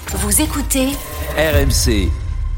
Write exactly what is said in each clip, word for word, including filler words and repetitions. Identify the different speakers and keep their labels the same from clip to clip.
Speaker 1: Vous écoutez
Speaker 2: R M C.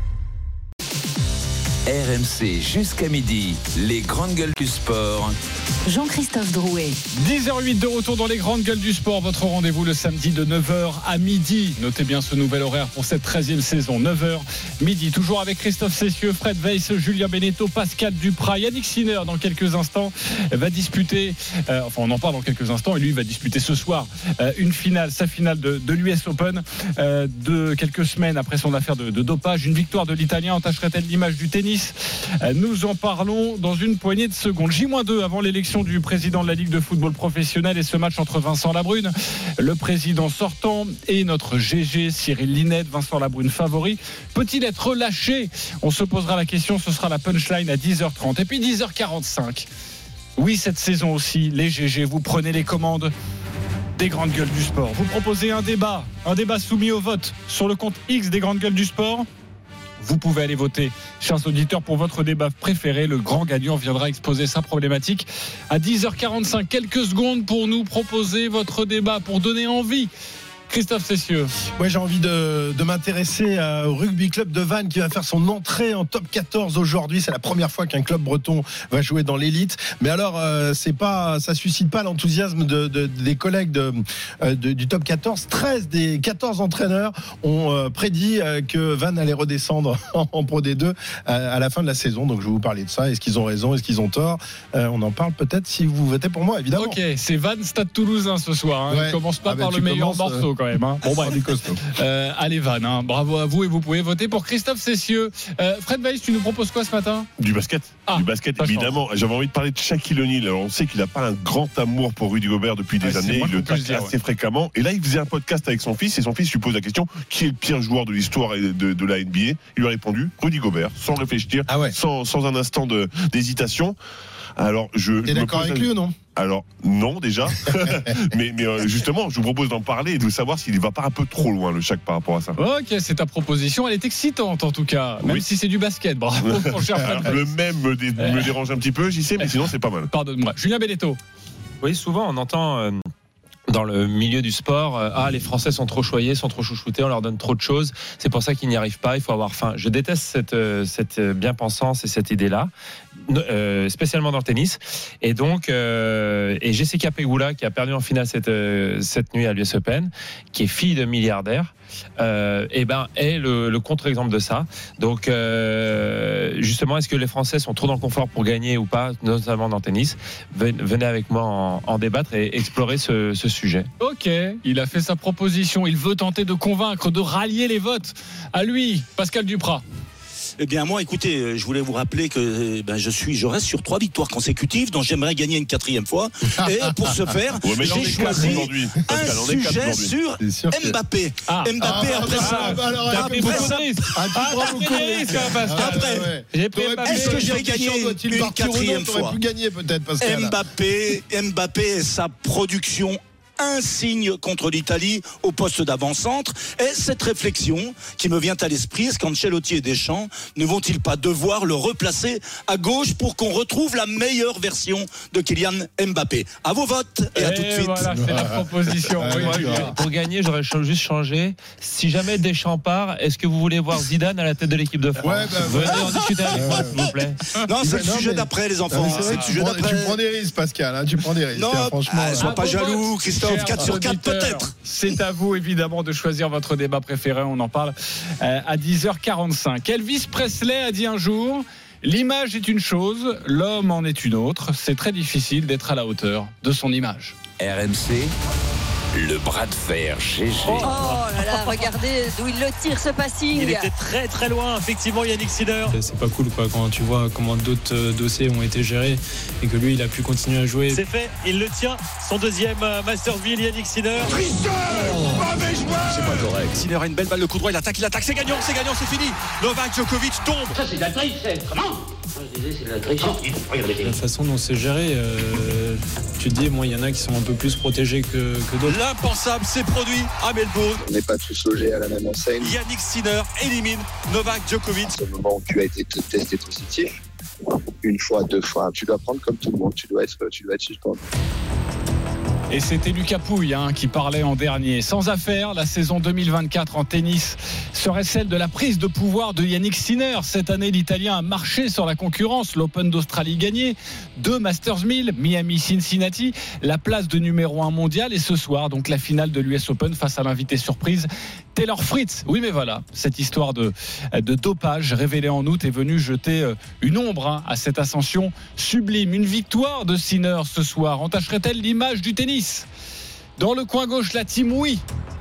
Speaker 2: R M C jusqu'à midi, les grandes gueules du sport.
Speaker 1: Jean-Christophe Drouet.
Speaker 3: dix heures huit de retour dans les grandes gueules du sport. Votre rendez-vous le samedi de neuf heures à midi. Notez bien ce nouvel horaire pour cette treizième saison. neuf heures midi. Toujours avec Christophe Cessieux, Fred Weiss, Julien Beneteau, Pascal Duprat, Yannick Sinner dans quelques instants va disputer, euh, enfin on en parle dans quelques instants, et lui va disputer ce soir euh, une finale, sa finale de, de l'U S Open euh, de quelques semaines après son affaire de, de dopage. Une victoire de l'Italien entacherait-elle l'image du tennis? euh, Nous en parlons dans une poignée de secondes. J deux avant l'élection du président de la Ligue de football professionnel et ce match entre Vincent Labrune, le président sortant, et notre G G Cyril Linette. Vincent Labrune favori, peut-il être relâché? On se posera la question, ce sera la punchline à dix heures trente. Et puis dix heures quarante-cinq, oui, cette saison aussi, les G G, vous prenez les commandes des grandes gueules du sport. Vous proposez un débat, un débat soumis au vote sur le compte X des grandes gueules du sport. Vous pouvez aller voter, chers auditeurs, pour votre débat préféré. Le grand gagnant viendra exposer sa problématique à dix heures quarante-cinq. Quelques secondes pour nous proposer votre débat, pour donner envie. Christophe Cessieux.
Speaker 4: Ouais, j'ai envie de, de m'intéresser au rugby club de Vannes qui va faire son entrée en top quatorze aujourd'hui. C'est la première fois qu'un club breton va jouer dans l'élite. Mais alors, euh, c'est pas, ça suscite pas l'enthousiasme de, de, des collègues de, de, du top quatorze. treize des quatorze entraîneurs ont euh, prédit euh, que Vannes allait redescendre en, en Pro D deux à, à la fin de la saison. Donc, je vais vous parler de ça. Est-ce qu'ils ont raison? Est-ce qu'ils ont tort? euh, On en parle peut-être si vous votez pour moi, évidemment.
Speaker 3: Ok, c'est Vannes Stade Toulousain ce soir. Hein. Ouais. On commence pas ah ben, par le meilleur morceau. Euh... Quand même, hein. Bon bah du costaud. Euh, allez Vannes, hein. Bravo à vous, et vous pouvez voter pour Christophe Cessieux. Euh, Fred Weiss, tu nous proposes quoi ce matin?
Speaker 5: Du basket.
Speaker 3: Ah,
Speaker 5: du basket évidemment. Chance. J'avais envie de parler de Shaquille O'Neal. Alors on sait qu'il n'a pas un grand amour pour Rudy Gobert depuis des ouais, années. Il le tacle assez ouais. fréquemment. Et là il faisait un podcast avec son fils et son fils lui pose la question: qui est le pire joueur de l'histoire de, de, de la N B A? Il lui a répondu Rudy Gobert, sans réfléchir, ah ouais. sans, sans un instant de, d'hésitation. Alors je.
Speaker 4: T'es d'accord avec lui ou non?
Speaker 5: Alors non déjà, mais, mais euh, justement je vous propose d'en parler et de savoir s'il ne va pas un peu trop loin le Shaq par rapport à ça.
Speaker 3: Ok, c'est ta proposition, elle est excitante en tout cas, même oui. si c'est du basket. Bravo mon cher Fred.
Speaker 5: Le même me, dé- me dérange un petit peu, j'y sais, mais sinon c'est pas mal.
Speaker 3: Pardonne-moi. Julien Beneteau.
Speaker 6: Oui, souvent on entend euh, dans le milieu du sport, euh, ah les Français sont trop choyés, sont trop chouchoutés, on leur donne trop de choses, c'est pour ça qu'ils n'y arrivent pas, il faut avoir faim. Je déteste cette, euh, cette bien-pensance et cette idée-là. Euh, spécialement dans le tennis, et donc euh, et Jessica Pegula qui a perdu en finale cette, euh, cette nuit à l'U S Open, qui est fille de milliardaire, euh, et ben est le, le contre-exemple de ça. Donc euh, justement, est-ce que les Français sont trop dans le confort pour gagner ou pas, notamment dans le tennis? Venez avec moi en, en débattre et explorer ce, ce sujet.
Speaker 3: Ok, il a fait sa proposition, il veut tenter de convaincre, de rallier les votes à lui. Pascal Duprat.
Speaker 7: Eh bien moi, écoutez, je voulais vous rappeler que ben, je suis, je reste sur trois victoires consécutives, dont j'aimerais gagner une quatrième fois. Et pour ce faire, ouais, j'ai choisi Pascal, un sujet sur Mbappé. Ah. Mbappé ah, après ah, ça. Ah, bah, alors, après ça. Ah, ah, après, j'ai pris Mbappé. Est-ce que j'ai gagné une quatrième fois? Mbappé, Mbappé et sa production insigne contre l'Italie au poste d'avant-centre. Et cette réflexion qui me vient à l'esprit, est-ce qu'Ancelotti et Deschamps ne vont-ils pas devoir le replacer à gauche pour qu'on retrouve la meilleure version de Kylian Mbappé? À vos votes et, et à tout de suite.
Speaker 3: Voilà, c'est la proposition.
Speaker 6: Oui, oui, oui. Pour gagner, j'aurais juste changé. Si jamais Deschamps part, est-ce que vous voulez voir Zidane à la tête de l'équipe de France? Ouais, bah, Venez ouais. en discuter avec moi, s'il vous plaît.
Speaker 7: Non, c'est le sujet d'après, les enfants.
Speaker 4: Non, c'est le sujet d'après. Tu prends des risques, Pascal. Hein, tu prends des risques.
Speaker 7: Non,
Speaker 4: hein, franchement.
Speaker 7: Ah, sois pas jaloux, Christophe. quatre sur quatre peut-être.
Speaker 3: C'est à vous évidemment de choisir votre débat préféré. On en parle euh, à dix heures quarante-cinq. Elvis Presley a dit un jour: l'image est une chose, l'homme en est une autre. C'est très difficile d'être à la hauteur de son image.
Speaker 2: R M C, le bras de fer G G.
Speaker 1: Oh là là, regardez d'où il le tire, ce passing.
Speaker 8: Il était très très loin, effectivement, Yannick Sinner.
Speaker 9: C'est pas cool quoi, quand tu vois comment d'autres euh, dossiers ont été gérés et que lui il a pu continuer à jouer.
Speaker 8: C'est fait, il le tient, son deuxième euh, Masterville, Yannick Sinner.
Speaker 7: Tricheur, mauvais joueur.
Speaker 8: C'est pas correct. Sinner a une belle balle, le coup droit, il attaque, il attaque, c'est gagnant, c'est gagnant, c'est fini. Novak Djokovic tombe.
Speaker 10: Ça c'est de la triche, comment? Je disais, c'est de la triche.
Speaker 9: La façon dont c'est géré, euh, tu te dis, moi, il y en a qui sont un peu plus protégés que, que d'autres.
Speaker 8: L'impensable s'est produit à Melbourne.
Speaker 11: On n'est pas tous logés à la même enseigne.
Speaker 8: Yannick Sinner élimine Novak Djokovic.
Speaker 11: Au moment où tu as été testé positif, une fois, deux fois, tu dois prendre comme tout le monde, tu dois être, tu dois être suspendu.
Speaker 3: Et c'était Lucas Pouille hein, qui parlait en dernier. Sans affaire, la saison deux mille vingt-quatre en tennis serait celle de la prise de pouvoir de Yannick Sinner. Cette année, l'Italien a marché sur la concurrence. L'Open d'Australie gagné, deux Masters mille, Miami, Cincinnati, la place de numéro un mondial. Et ce soir, donc la finale de l'U S Open face à l'invité surprise Taylor Fritz. Oui, mais voilà, cette histoire de, de dopage révélée en août est venue jeter une ombre hein, à cette ascension sublime. Une victoire de Sinner ce soir entacherait-elle l'image du tennis? Dans le coin gauche, la team oui.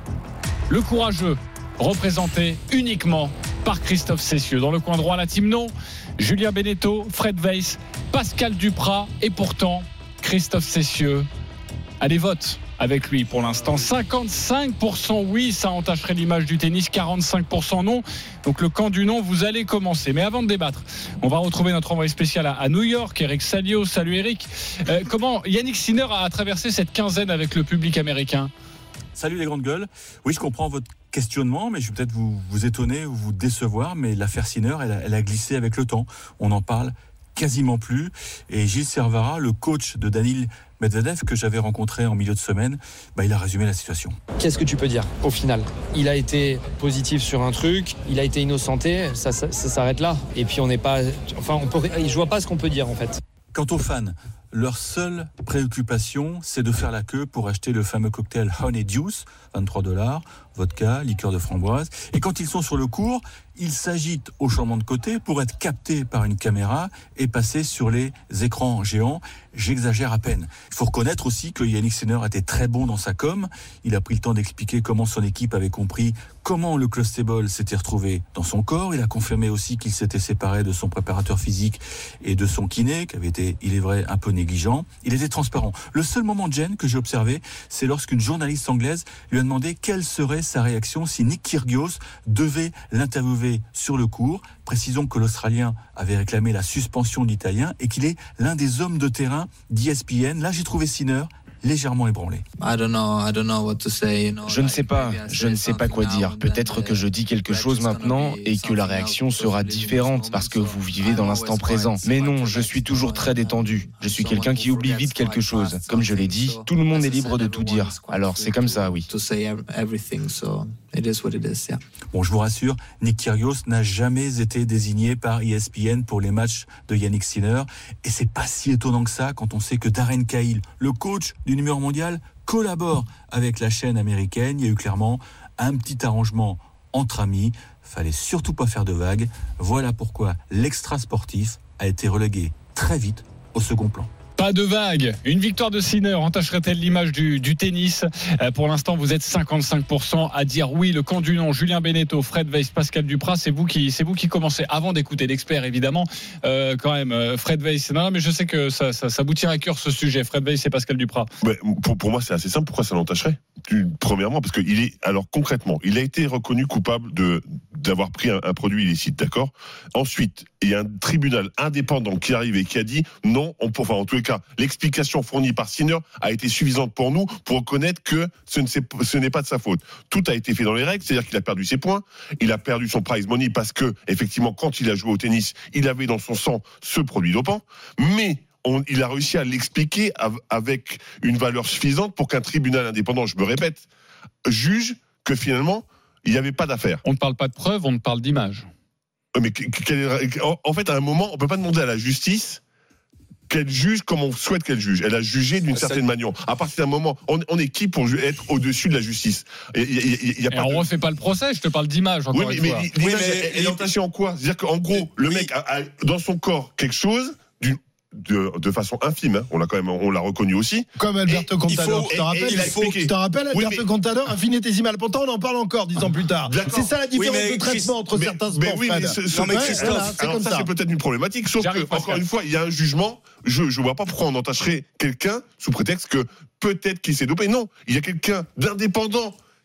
Speaker 3: Le courageux, représenté uniquement par Christophe Cessieux. Dans le coin droit, la team non. Julien Beneteau, Fred Weiss, Pascal Duprat. Et pourtant, Christophe Cessieux a des votes avec lui pour l'instant. cinquante-cinq pour cent oui, ça entacherait l'image du tennis. quarante-cinq pour cent non. Donc le camp du non, vous allez commencer. Mais avant de débattre, on va retrouver notre envoyé spécial à New York, Eric Salio. Salut Eric. Euh, comment Yannick Sinner a traversé cette quinzaine avec le public américain?
Speaker 12: Salut les grandes gueules. Oui, je comprends votre questionnement, mais je vais peut-être vous, vous étonner ou vous décevoir, mais l'affaire Sinner, elle a, elle a glissé avec le temps. On en parle quasiment plus. Et Gilles Servara, le coach de Daniil Medvedev, que j'avais rencontré en milieu de semaine, bah, il a résumé la situation.
Speaker 13: Qu'est-ce que tu peux dire au final? Il a été positif sur un truc, il a été innocenté, ça, ça, ça s'arrête là. Et puis on n'est pas... Enfin, on peut, je vois pas ce qu'on peut dire en fait.
Speaker 12: Quant aux fans, leur seule préoccupation, c'est de faire la queue pour acheter le fameux cocktail Honey Juice, vingt-trois dollars, vodka, liqueur de framboise. Et quand ils sont sur le court, ils s'agitent au changement de côté pour être captés par une caméra et passer sur les écrans géants. J'exagère à peine. Il faut reconnaître aussi que Yannick Sinner était très bon dans sa com. Il a pris le temps d'expliquer comment son équipe avait compris comment le clustable s'était retrouvé dans son corps. Il a confirmé aussi qu'il s'était séparé de son préparateur physique et de son kiné, qui avait été, il est vrai, un peu négligent. Il était transparent. Le seul moment de gêne que j'ai observé, c'est lorsqu'une journaliste anglaise lui a demandé quelle serait sa réaction si Nick Kyrgios devait l'interviewer sur le court. Précisons que l'Australien avait réclamé la suspension de l'Italien et qu'il est l'un des hommes de terrain d'E S P N. Là, j'ai trouvé Sinner légèrement ébranlé.
Speaker 14: Je ne sais pas, je ne sais pas quoi dire. Peut-être que je dis quelque chose maintenant et que la réaction sera différente parce que vous vivez dans l'instant présent. Mais non, je suis toujours très détendu. Je suis quelqu'un qui oublie vite quelque chose. Comme je l'ai dit, tout le monde est libre de tout dire. Alors c'est comme ça, oui.
Speaker 12: Bon, je vous rassure, Nick Kyrgios n'a jamais été désigné par E S P N pour les matchs de Yannick Sinner. Et c'est pas si étonnant que ça quand on sait que Darren Cahill, le coach du numéro mondial, collabore avec la chaîne américaine. Il y a eu clairement un petit arrangement entre amis. Fallait surtout pas faire de vagues. Voilà pourquoi l'extra sportif a été relégué très vite au second plan.
Speaker 3: Pas de vague. Une victoire de Sinner entacherait-elle l'image du, du tennis? euh, Pour l'instant, vous êtes cinquante-cinq pour cent à dire oui. Le camp du non. Julien Beneteau, Fred Weiss, Pascal Duprat, c'est vous qui, c'est vous qui commencez. Avant d'écouter l'expert, évidemment, euh, quand même, euh, Fred Weiss. Non, mais je sais que ça, ça, ça vous tire à cœur ce sujet. Fred Weiss et Pascal Duprat.
Speaker 5: Ouais, pour, pour moi, c'est assez simple. Pourquoi ça l'entacherait? Premièrement, parce qu'il est, alors concrètement, il a été reconnu coupable de d'avoir pris un, un produit illicite, d'accord? Ensuite, il y a un tribunal indépendant qui arrive et qui a dit non, on peut, enfin, en tous les cas, l'explication fournie par Sinner a été suffisante pour nous pour reconnaître que ce, ne ce n'est pas de sa faute. Tout a été fait dans les règles, c'est-à-dire qu'il a perdu ses points, il a perdu son prize money parce que, effectivement, quand il a joué au tennis, il avait dans son sang ce produit dopant, mais on, il a réussi à l'expliquer avec une valeur suffisante pour qu'un tribunal indépendant, je me répète, juge que finalement, il n'y avait pas d'affaire.
Speaker 3: On ne parle pas de preuves, on ne parle d'image.
Speaker 5: Mais en fait, à un moment, on ne peut pas demander à la justice qu'elle juge comme on souhaite qu'elle juge. Elle a jugé d'une certaine manière. À partir d'un moment, on, on est qui pour être au-dessus de la justice? Et, y a, y a, y a
Speaker 3: et on ne refait pas le procès, je te parle d'image encore
Speaker 5: oui,
Speaker 3: une
Speaker 5: mais,
Speaker 3: fois.
Speaker 5: Mais l'image, oui, mais, elle est entachée en quoi? C'est-à-dire qu'en gros, le oui. mec a, a dans son corps quelque chose d'une De, de façon infime, hein. on l'a quand même, on l'a reconnu aussi.
Speaker 4: Comme Alberto Contador, tu te rappelles, tu te rappelles Alberto oui, mais... Contador, infinitésimal. Pourtant, on en parle encore dix ans plus tard. D'accord. C'est ça la différence oui, de traitement entre
Speaker 5: mais,
Speaker 4: certains
Speaker 5: mais
Speaker 4: sports.
Speaker 5: Oui, mais ce, ce, non, mais Christophe, voilà, c'est alors comme ça, ça. C'est peut-être une problématique. Sauf J'arrive que, encore une fois, il y a un jugement. Je ne vois pas pourquoi on entacherait quelqu'un sous prétexte que peut-être qu'il s'est dopé. Non, il y a quelqu'un d'indépendant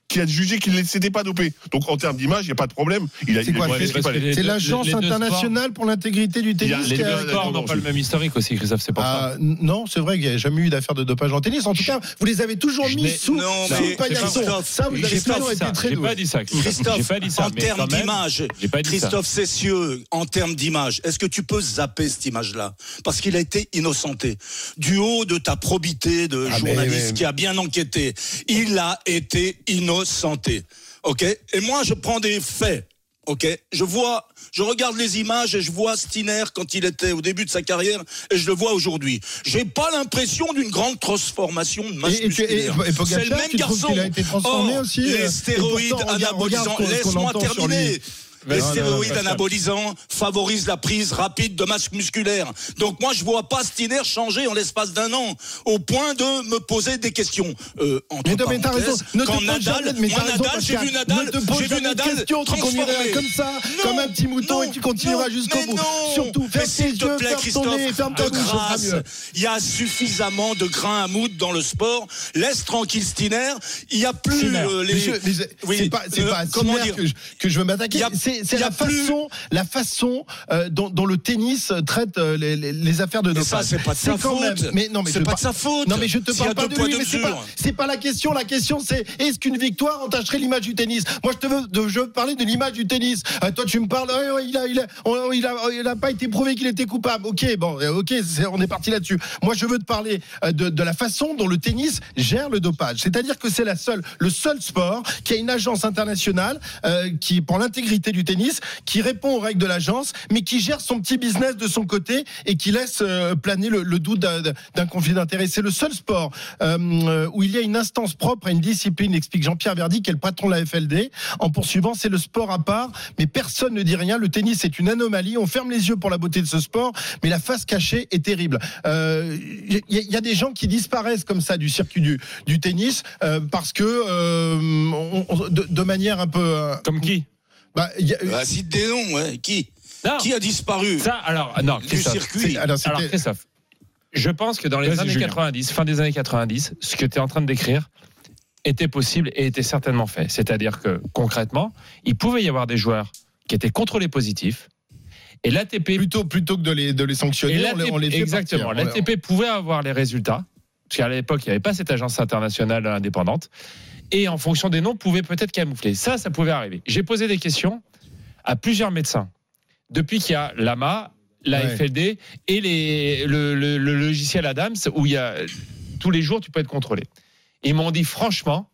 Speaker 5: qui a jugé qu'il ne s'était pas dopé. Donc en termes d'image, il n'y a pas de problème. Il a,
Speaker 4: c'est
Speaker 5: il
Speaker 4: quoi,
Speaker 5: a fait ce qu'il fallait.
Speaker 4: C'est l'agence internationale pour l'intégrité du tennis.
Speaker 6: Les deux sports n'ont pas le même historique aussi, Christophe, c'est pour ça.
Speaker 4: Euh, non, c'est vrai qu'il n'y a jamais eu d'affaire de dopage en tennis. En tout cas, vous les avez toujours mis sous le paillasson. Ça, vous avez toujours été très
Speaker 6: doué. J'ai pas dit ça,
Speaker 7: Christophe.
Speaker 6: J'ai pas dit ça.
Speaker 7: En termes d'image, Christophe Cessieux, en termes d'image, est-ce que tu peux zapper cette image-là? Parce qu'il a été innocenté. Du haut de ta probité de ah journaliste mais, mais... qui a bien enquêté, il a été innocenté. Ok? Et moi, je prends des faits. Ok? Je vois, je regarde les images et je vois Stiner quand il était au début de sa carrière et je le vois aujourd'hui. J'ai pas l'impression d'une grande transformation de masse
Speaker 4: et,
Speaker 7: musculaire.
Speaker 4: Et, et, et Pogacar,
Speaker 7: c'est le même
Speaker 4: tu
Speaker 7: garçon.
Speaker 4: Il a été transformé
Speaker 7: Or,
Speaker 4: aussi.
Speaker 7: Les stéroïdes pourtant, anabolisants. Regarde, Laisse-moi terminer. Les non, stéroïdes non, non, anabolisants favorisent la prise rapide de masse musculaire. Donc moi, je vois pas Stiner changer en l'espace d'un an, au point de me poser des questions. Euh, entre
Speaker 4: mais
Speaker 7: parenthèses,
Speaker 4: ne
Speaker 7: quand Nadal,
Speaker 4: mais
Speaker 7: moi Nadal, j'ai vu Nadal, j'ai vu Nadal transformé.
Speaker 4: Comme ça, non, comme un petit mouton, non, et tu continueras jusqu'au bout.
Speaker 7: Non,
Speaker 4: surtout, ferme tes yeux,
Speaker 7: te plaît,
Speaker 4: ferme
Speaker 7: Christophe,
Speaker 4: ton nez, ferme ta bouche.
Speaker 7: Il y a suffisamment de grains à moudre dans le sport. Laisse tranquille Stiner. Il y a plus les.
Speaker 4: C'est pas à Stiner que je veux m'attaquer. C'est la façon. La façon euh, dont, dont le tennis traite euh, les, les, les affaires de dopage.
Speaker 7: Ça, c'est pas de sa faute.
Speaker 4: Même, mais non, mais
Speaker 7: c'est pas de sa faute.
Speaker 4: Non, mais je te parle pas de lui. Mais c'est pas, c'est pas la question. La question, c'est est-ce qu'une victoire entacherait l'image du tennis? Moi, je te veux, de, je veux parler de l'image du tennis. Euh, toi, tu me parles. Euh, il a, il a, on, il a, il a pas été prouvé qu'il était coupable. Ok, bon, ok, c'est, on est parti là-dessus. Moi, je veux te parler euh, de, de la façon dont le tennis gère le dopage. C'est-à-dire que c'est la seule, le seul sport qui a une agence internationale euh, qui, pour l'intégrité du tennis, qui répond aux règles de l'agence, mais qui gère son petit business de son côté et qui laisse euh, planer le, le doute d'un, d'un conflit d'intérêts. C'est le seul sport euh, où il y a une instance propre à une discipline, explique Jean-Pierre Verdy, qui est le patron de la F L D. En poursuivant, c'est le sport à part, mais personne ne dit rien. Le tennis est une anomalie. On ferme les yeux pour la beauté de ce sport, mais la face cachée est terrible. Il euh, y, y a des gens qui disparaissent comme ça du circuit du, du tennis euh, parce que euh, on, on, de, de manière un peu... Euh,
Speaker 6: comme qui?
Speaker 7: Bah, y a... bah, cite des noms, ouais. Qui non. Qui a disparu
Speaker 6: ça, alors, non,
Speaker 7: du circuit
Speaker 6: alors, alors, Christophe, je pense que dans les Vas-y, années Julien. quatre-vingt-dix, fin des années quatre-vingt-dix, ce que tu es en train de décrire était possible et était certainement fait. C'est-à-dire que, concrètement, il pouvait y avoir des joueurs qui étaient contrôlés positifs et l'A T P...
Speaker 4: Plutôt, plutôt que de les, de les sanctionner, on les, on les fait
Speaker 6: exactement.
Speaker 4: Partir.
Speaker 6: L'A T P pouvait avoir les résultats, parce qu'à l'époque, il n'y avait pas cette agence internationale indépendante, et en fonction des noms, pouvait peut-être camoufler. Ça, ça pouvait arriver. J'ai posé des questions à plusieurs médecins. Depuis qu'il y a l'A M A, la ouais. F L D et les, le, le, le logiciel Adams, où il y a tous les jours, tu peux être contrôlé. Ils m'ont dit franchement,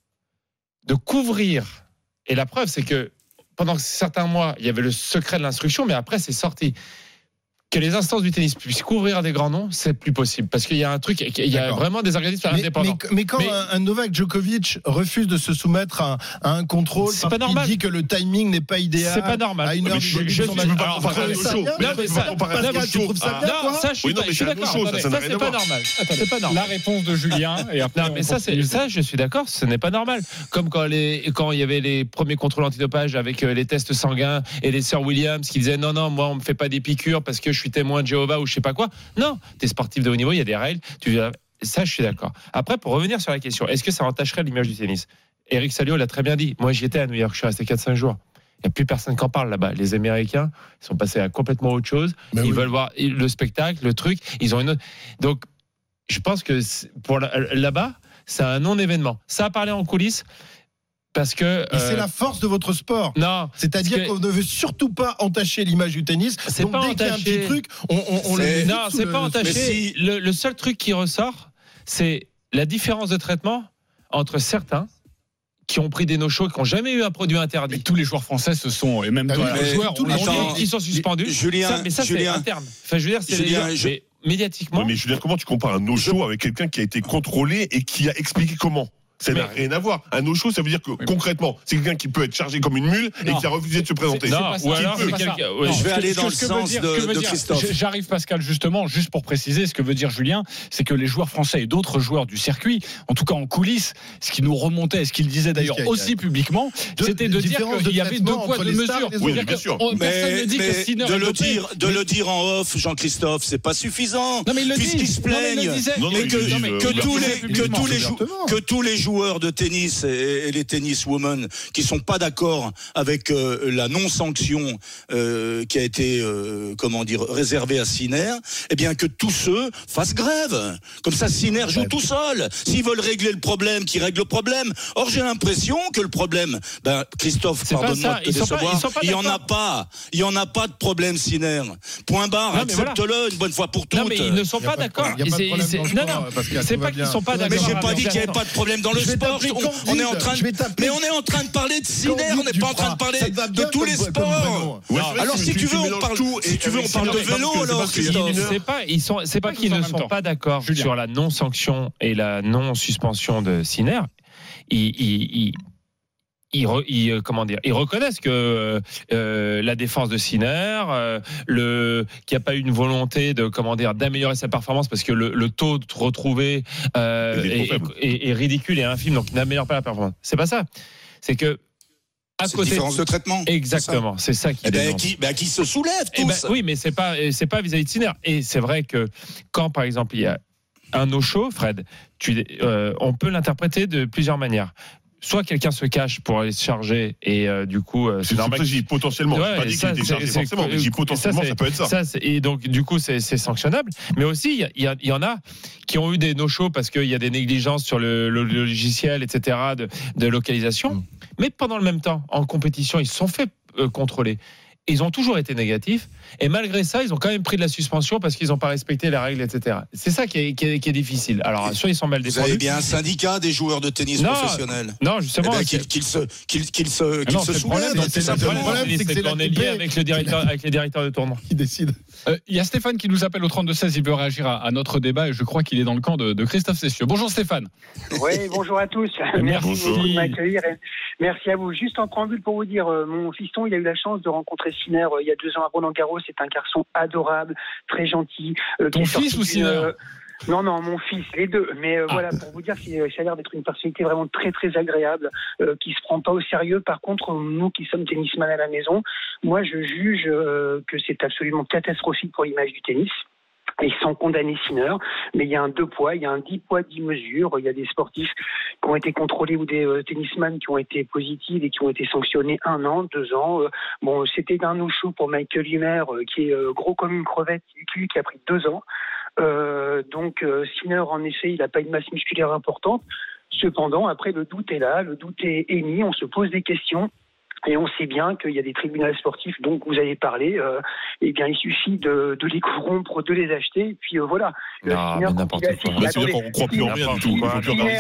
Speaker 6: de couvrir, et la preuve, c'est que pendant certains mois, il y avait le secret de l'instruction, mais après, c'est sorti. Que les instances du tennis puissent couvrir des grands noms, c'est plus possible. Parce qu'il y a un truc, il y a D'accord. vraiment des organismes
Speaker 4: mais,
Speaker 6: indépendants.
Speaker 4: Mais, mais quand mais, un, un Novak Djokovic refuse de se soumettre à, à un contrôle,
Speaker 6: c'est pas normal.
Speaker 4: Il dit que le timing n'est pas idéal.
Speaker 6: C'est pas normal.
Speaker 4: À une heure, je
Speaker 5: ne peux pas comparer un show.
Speaker 6: Non, mais ça, ça, je suis d'accord. Ça, c'est pas normal. C'est pas normal.
Speaker 3: La réponse de Julien. Et après,
Speaker 6: non, mais ça, c'est ça, je suis d'accord. Ce n'est pas normal. Comme quand les, quand il y avait les premiers contrôles antidopage avec les tests sanguins et les sœurs Williams qui disaient non, non, moi, on me fait pas des piqûres parce que je suis témoin de Jéhovah ou je sais pas quoi. Non, t'es sportif de haut niveau, il y a des règles. Tu ça, je suis d'accord. Après, pour revenir sur la question, est-ce que ça entacherait l'image du tennis? Eric Salio l'a très bien dit. Moi, j'y étais à New York, je suis resté quatre cinq jours. Il n'y a plus personne qui en parle là-bas. Les Américains, ils sont passés à complètement autre chose. Mais ils oui. veulent voir le spectacle, le truc. Ils ont une autre... Donc, je pense que pour là-bas, c'est un non-événement. Ça a parlé en coulisses. Parce que euh...
Speaker 4: et c'est la force de votre sport.
Speaker 6: Non,
Speaker 4: c'est-à-dire que... qu'on ne veut surtout pas entacher l'image du tennis.
Speaker 6: C'est
Speaker 4: donc
Speaker 6: pas
Speaker 4: dès
Speaker 6: entaché.
Speaker 4: qu'il y a un petit truc, on, on, on
Speaker 6: c'est...
Speaker 4: le
Speaker 6: non, c'est
Speaker 4: le...
Speaker 6: pas entaché. Si... Le, le seul truc qui ressort, c'est la différence de traitement entre certains qui ont pris des no-shows, qui n'ont jamais eu un produit interdit.
Speaker 3: Mais tous les joueurs français se sont, et même tous les joueurs,
Speaker 6: tous les joueurs qui sont suspendus.
Speaker 7: Julien,
Speaker 6: ça, mais ça
Speaker 7: Julien,
Speaker 6: c'est interne. Enfin, je veux dire, c'est
Speaker 7: Julien,
Speaker 6: les
Speaker 7: je...
Speaker 6: mais médiatiquement.
Speaker 5: Oui, mais Julien, comment tu compares un no-show avec quelqu'un qui a été contrôlé et qui a expliqué comment? Ça n'a rien à voir. Un no-show, ça veut dire que oui. concrètement, c'est quelqu'un qui peut être chargé comme une mule non. et qui a refusé de se présenter.
Speaker 6: Non, ou alors
Speaker 5: peut...
Speaker 6: quelqu'un...
Speaker 7: ouais. Je vais aller dans le sens
Speaker 3: dire,
Speaker 7: de, de Christophe.
Speaker 3: J'arrive, Pascal, justement, juste pour préciser, ce que veut dire Julien, c'est que les joueurs français et d'autres joueurs du circuit, en tout cas en coulisses, ce qui nous remontait, ce qu'ils disaient d'ailleurs aussi publiquement, c'était de dire qu'il y avait deux poids, deux mesures.
Speaker 5: Oui, bien sûr.
Speaker 7: Mais de le dire, de le dire en off, Jean-Christophe, c'est pas suffisant. Puisqu'ils se plaignent, que tous les que tous les joueurs de tennis et, et les tenniswomen qui sont pas d'accord avec euh, la non-sanction euh, qui a été, euh, comment dire, réservée à Sinner, eh bien que tous ceux fassent grève. Comme ça, Sinner joue tout seul. S'ils veulent régler le problème, qu'ils règlent le problème. Or, j'ai l'impression que le problème, ben, Christophe,
Speaker 6: c'est
Speaker 7: pardonne-moi de te décevoir, il y en a pas. Il y en a pas de problème, Sinner. Point barre, accepte-le voilà. une bonne fois pour toutes.
Speaker 6: Non, mais ils ne sont pas, pas d'accord.
Speaker 4: Il y a pas de problème dans le sport,
Speaker 6: non, non,
Speaker 4: parce
Speaker 6: c'est pas qu'ils sont pas d'accord.
Speaker 7: Mais j'ai pas dit qu'il n'y avait pas de problème dans le sport. On, on est en train de, mais on est en train de parler de Sinner, on n'est pas en train de parler de tous les sports. Alors si tu veux, on parle si tu veux, on parle de vélo alors.
Speaker 6: C'est pas, ils sont, c'est pas qu'ils ne sont pas d'accord sur la non-sanction et la non-suspension de Sinner. Ils, ils, ils Ils, re, ils, comment dire, ils reconnaissent que euh, la défense de Sinner, euh, le, qu'il n'y a pas eu une volonté de, comment dire, d'améliorer sa performance parce que le, le taux de retrouvé euh, est, est, est ridicule et infime, donc il n'améliore pas la performance. C'est pas ça. C'est que à
Speaker 7: c'est
Speaker 6: côté
Speaker 7: différence de traitement.
Speaker 6: Exactement, c'est ça, c'est ça qui.
Speaker 7: Eh ben, qui, ben, qui se soulève tous.
Speaker 6: Eh ben, oui, mais c'est pas, c'est pas vis-à-vis de Sinner. Et c'est vrai que quand, par exemple, il y a un no-show, Fred, tu, euh, on peut l'interpréter de plusieurs manières. Soit quelqu'un se cache pour aller se charger et euh, du coup euh, c'est, c'est normal.
Speaker 5: Que... potentiellement. Ouais, pas dit qu'il était chargé forcément, mais potentiellement ça, ça peut être ça.
Speaker 6: ça et donc du coup c'est, c'est sanctionnable. Mais aussi il y, y, y en a qui ont eu des no-shows parce qu'il y a des négligences sur le, le, le logiciel, et cetera de, de localisation. Mmh. Mais pendant le même temps, en compétition, ils se sont fait euh, contrôler. Ils ont toujours été négatifs et malgré ça, ils ont quand même pris de la suspension parce qu'ils n'ont pas respecté les règles, et cetera. C'est ça qui est, qui est, qui est difficile. Alors, soit ils sont mal défendus.
Speaker 7: Vous avez bien un syndicat des joueurs de tennis non, professionnels.
Speaker 6: Non, justement.
Speaker 7: Eh ben, qu'il, qu'il se, qu'il, qu'il se, qu'il
Speaker 6: non,
Speaker 7: se
Speaker 6: c'est
Speaker 7: soulève.
Speaker 6: Le problème, c'est, c'est, le problème, c'est, c'est qu'on est lié avec le directeur, avec les directeurs de tournoi.
Speaker 4: Qui décide.
Speaker 3: Il euh, y a Stéphane qui nous appelle au trente-deux seize. Il veut réagir à, à notre débat et je crois qu'il est dans le camp de, de Christophe Cessieux. Bonjour Stéphane.
Speaker 15: Oui, bonjour à tous. Merci
Speaker 3: bonjour.
Speaker 15: beaucoup de m'accueillir. Merci à vous. Juste en préambule pour vous dire, euh, mon fiston, il a eu la chance de rencontrer Sinner euh, il y a deux ans à Roland-Garros. C'est un garçon adorable, très gentil.
Speaker 3: Euh, Ton fils ou Sinner euh,
Speaker 15: Non, non, mon fils, les deux. Mais euh, ah. voilà, pour vous dire, ça a l'air d'être une personnalité vraiment très, très agréable, euh, qui se prend pas au sérieux. Par contre, nous qui sommes tennisman à la maison, moi, je juge euh, que c'est absolument catastrophique pour l'image du tennis. Et sans condamner Sinner, mais il y a un deux poids, il y a un dix poids, dix mesures. Il y a des sportifs qui ont été contrôlés ou des euh, tennisman qui ont été positifs et qui ont été sanctionnés un an, deux ans. Euh, bon, c'était d'un no-show pour Michael Ymer, euh, qui est euh, gros comme une crevette, qui, qui a pris deux ans. Euh, donc euh, Sinner, en effet, il n'a pas une masse musculaire importante. Cependant, après, le doute est là, le doute est émis, on se pose des questions. Et on sait bien qu'il y a des tribunaux sportifs dont vous avez parlé. Euh, eh bien, il suffit de, de les corrompre, de les acheter. Et puis euh, voilà.
Speaker 6: Non, mais n'importe quoi.
Speaker 5: C'est-à-dire qu'on ne croit plus en rien du tout. On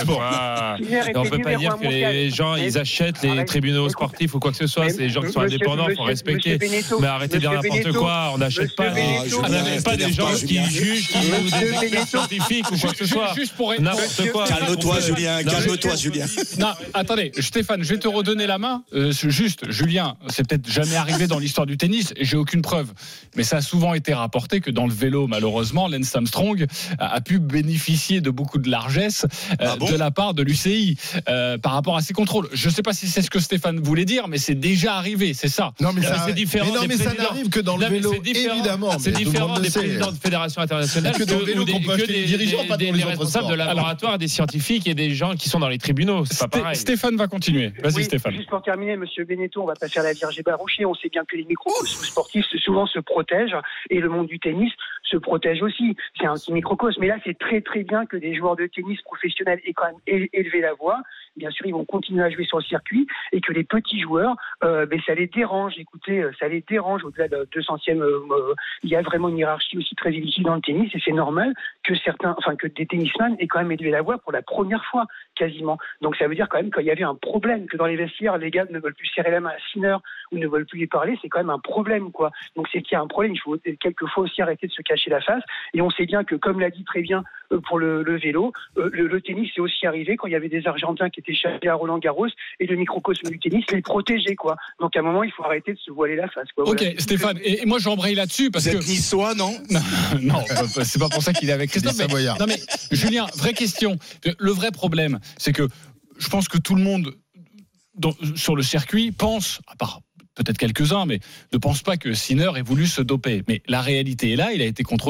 Speaker 6: ne peut pas dire que les gens ils achètent les tribunaux sportifs ou quoi que ce soit. C'est des gens qui sont indépendants, il faut respecter. Mais arrêtez de dire n'importe quoi. On n'achète pas des gens qui jugent, qui jouent des experts scientifiques ou quoi que ce soit. N'importe quoi.
Speaker 7: Calme-toi, Julien. Calme-toi, Julien.
Speaker 3: Non, attendez, Stéphane, je vais te redonner la main. Juste. Julien, c'est peut-être jamais arrivé dans l'histoire du tennis, j'ai aucune preuve, mais ça a souvent été rapporté que dans le vélo, malheureusement, Lance Armstrong a, a pu bénéficier de beaucoup de largesse euh, ah bon de la part de l'U C I euh, par rapport à ses contrôles. Je ne sais pas si c'est ce que Stéphane voulait dire, mais c'est déjà arrivé, c'est ça.
Speaker 4: Non, mais, ça,
Speaker 3: c'est différent.
Speaker 4: Mais non, mais ça n'arrive que dans le non, vélo, évidemment.
Speaker 6: C'est différent des présidents de fédérations internationales que, que, vélo, des, que des, dirigeants, des, pas des, des responsables de laboratoires, des scientifiques et des gens qui sont dans les tribunaux. C'est pas pareil.
Speaker 3: Stéphane va continuer. Vas-y,
Speaker 15: oui,
Speaker 3: Stéphane.
Speaker 15: Juste pour terminer, Monsieur Beneteau, on va pas faire la Vierge Baroucher. On sait bien que les micro-sportifs souvent se protègent et le monde du tennis se protège aussi. C'est un petit microcosme. Mais là, c'est très très bien que des joueurs de tennis professionnels aient quand même élevé la voix. Bien sûr, ils vont continuer à jouer sur le circuit et que les petits joueurs, euh, ben, ça les dérange. Écoutez, ça les dérange au-delà de deux centièmes. Euh, il y a vraiment une hiérarchie aussi très difficile dans le tennis et c'est normal que certains, enfin que des tennisman aient quand même élevé la voix pour la première fois quasiment. Donc ça veut dire quand même qu'il y avait un problème, que dans les vestiaires, les gars ne veulent plus serrer la main à Sinner ou ne veulent plus lui parler. C'est quand même un problème, quoi. Donc c'est qu'il y a un problème. Il faut quelquefois aussi arrêter de se cacher la face. Et on sait bien que, comme l'a dit très bien euh, pour le, le vélo, euh, le, le tennis est aussi arrivé quand il y avait des Argentins qui étaient chassés à Roland-Garros et le microcosme du tennis les protégeait, quoi. Donc à un moment, il faut arrêter de se voiler la face, quoi.
Speaker 3: Ok,
Speaker 15: voilà.
Speaker 3: Stéphane. Et, et moi, j'embraye là-dessus parce
Speaker 7: Vous
Speaker 3: que.
Speaker 7: Vous êtes niçois, non?
Speaker 3: Non, c'est pas pour ça qu'il est avec Christophe. Mais, non mais Julien, vraie question. Le vrai problème, c'est que je pense que tout le monde dans, sur le circuit pense, à part peut-être quelques-uns, mais ne pense pas que Sinner ait voulu se doper. Mais la réalité est là, il a été contrôlé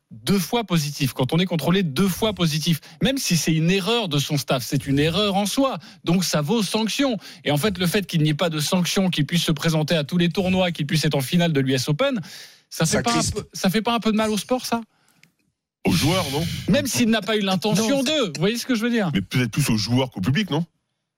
Speaker 3: deux fois positif, quand on est contrôlé deux fois positif, même si c'est une erreur de son staff, c'est une erreur en soi, donc ça vaut sanction. Et en fait, le fait qu'il n'y ait pas de sanction, qu'il puisse se présenter à tous les tournois, qu'il puisse être en finale de l'U S Open, ça fait, ça, pas un peu, ça fait pas un peu de mal au sport, ça ?
Speaker 5: Aux joueurs, non ?
Speaker 3: Même s'il n'a pas eu l'intention de, vous voyez ce que je veux dire ?
Speaker 5: Mais peut-être plus aux joueurs qu'au public, non ?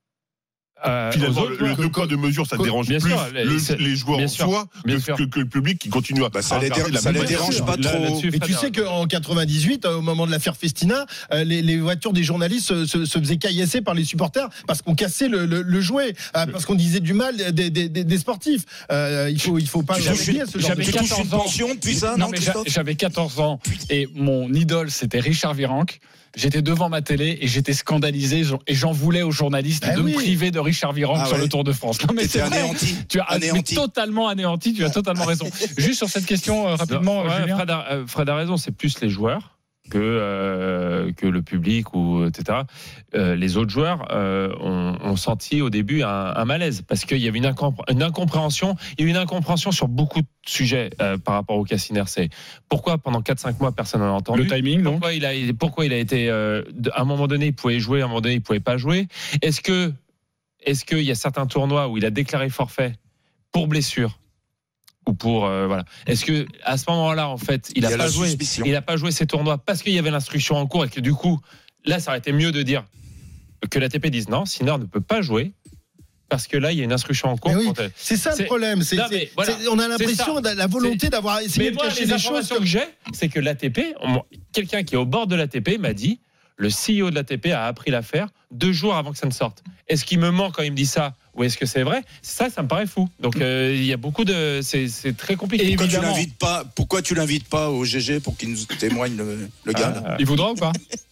Speaker 5: Euh, Finalement, le, le, le poids de mesure, ça dérange plus sûr, le, les joueurs en soi que, que, que le public qui continue à.
Speaker 7: Bah, ça les, dérange, ça les dérange pas trop. Là,
Speaker 4: mais tu sais qu'en quatre-vingt-dix-huit, au moment de l'affaire Festina, les, les voitures des journalistes se, se, se faisaient caillasser par les supporters parce qu'on cassait le, le, le jouet, parce qu'on disait du mal des, des, des, des sportifs. Euh, il faut, il faut pas oublier ce genre de choses.
Speaker 7: Tu touches une pension depuis ça,
Speaker 3: non, mais j'avais quatorze ans et mon idole, c'était Richard Virenque. J'étais devant ma télé et j'étais scandalisé et j'en voulais aux journalistes ben de oui. me priver de Richard Virenque ah sur ouais. le Tour de France. Non mais c'est
Speaker 7: anéanti.
Speaker 3: Tu as
Speaker 7: anéanti.
Speaker 3: totalement anéanti. Tu as totalement raison. Juste sur cette question euh, rapidement,
Speaker 6: ouais,
Speaker 3: Julien.
Speaker 6: Fred, a, Fred a raison. C'est plus les joueurs que euh, que le public ou et cetera. Euh, les autres joueurs euh, ont, ont senti au début un, un malaise parce qu'il y avait une, incomp- une incompréhension. Il y a eu une incompréhension sur beaucoup de sujets euh, par rapport au Cassiner. C'est pourquoi pendant quatre cinq mois personne n'en a entendu.
Speaker 3: Le timing, non ?
Speaker 6: Pourquoi il a pourquoi il a été euh, à un moment donné il pouvait jouer, à un moment donné il pouvait pas jouer. Est-ce que est-ce qu'il y a certains tournois où il a déclaré forfait pour blessure? Ou pour euh, voilà. Est-ce que à ce moment-là, en fait, il a, il pas joué, suspicion. il a pas joué ces tournois parce qu'il y avait l'instruction en cours et que du coup, là, ça aurait été mieux de dire que l'A T P dise non, Sinner ne peut pas jouer parce que là, il y a une instruction en cours.
Speaker 4: Oui, c'est ça c'est... le problème. C'est, non, c'est, voilà, c'est, on a l'impression de la volonté c'est... d'avoir essayé
Speaker 6: mais
Speaker 4: de cacher
Speaker 6: les
Speaker 4: des choses.
Speaker 6: Que j'ai, c'est que l'A T P, quelqu'un qui est au bord de l'A T P m'a dit. Le C E O de l'A T P a appris l'affaire deux jours avant que ça ne sorte. Est-ce qu'il me ment quand il me dit ça ou est-ce que c'est vrai ? Ça, ça me paraît fou. Donc euh, il y a beaucoup de, c'est, c'est très compliqué.
Speaker 7: Et pourquoi tu l'invites pas ? Pourquoi tu l'invites pas au G G pour qu'il nous témoigne le, le gars ?
Speaker 3: Ah, il voudra ou pas ?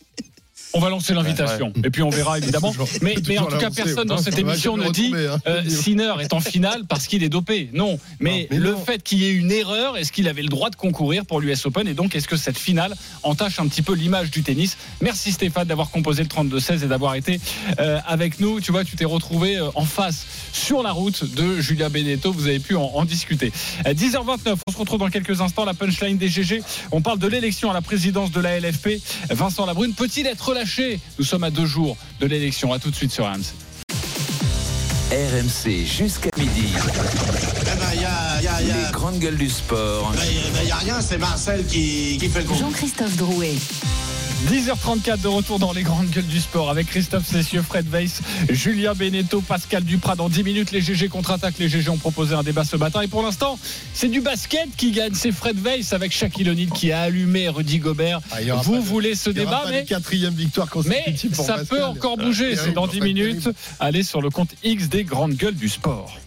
Speaker 3: On va lancer l'invitation ouais, ouais. et puis on verra évidemment. Mais, mais en tout cas, personne dans cette émission ne dit euh, Sinner est en finale parce qu'il est dopé. Non, mais, non, mais le non. fait qu'il y ait une erreur, est-ce qu'il avait le droit de concourir pour l'U S Open et donc est-ce que cette finale entache un petit peu l'image du tennis ? Merci Stéphane d'avoir composé le trente-deux seize et d'avoir été euh, avec nous. Tu vois, tu t'es retrouvé euh, en face sur la route de Julia Benetto. Vous avez pu en, en discuter. À dix heures vingt-neuf, on se retrouve dans quelques instants. La punchline des G G. On parle de l'élection à la présidence de la L F P. Vincent Labrune peut-il être relâché ? Nous sommes à deux jours de l'élection. À tout de suite sur R M C.
Speaker 2: R M C jusqu'à midi.
Speaker 7: Ben ben, y a, y a, y a...
Speaker 2: Les grandes gueules du sport.
Speaker 7: Il ben, ben, n'y a rien, c'est Marcel qui, qui fait le coup.
Speaker 1: Jean-Christophe Drouet.
Speaker 3: dix heures trente-quatre de retour dans les grandes gueules du sport avec Christophe Cessieux, Fred Weiss, Julien Benetto, Pascal Duprat. Dans dix minutes, les G G contre-attaquent. Les G G ont proposé un débat ce matin. Et pour l'instant, c'est du basket qui gagne. C'est Fred Weiss avec Shaquille O'Neal qui a allumé Rudy Gobert. Ah, Vous voulez ce débat, mais
Speaker 4: quatrième victoire consécutive.
Speaker 3: Mais ça peut encore bouger. Ah, c'est dans dix minutes. Allez sur le compte X des grandes gueules du sport.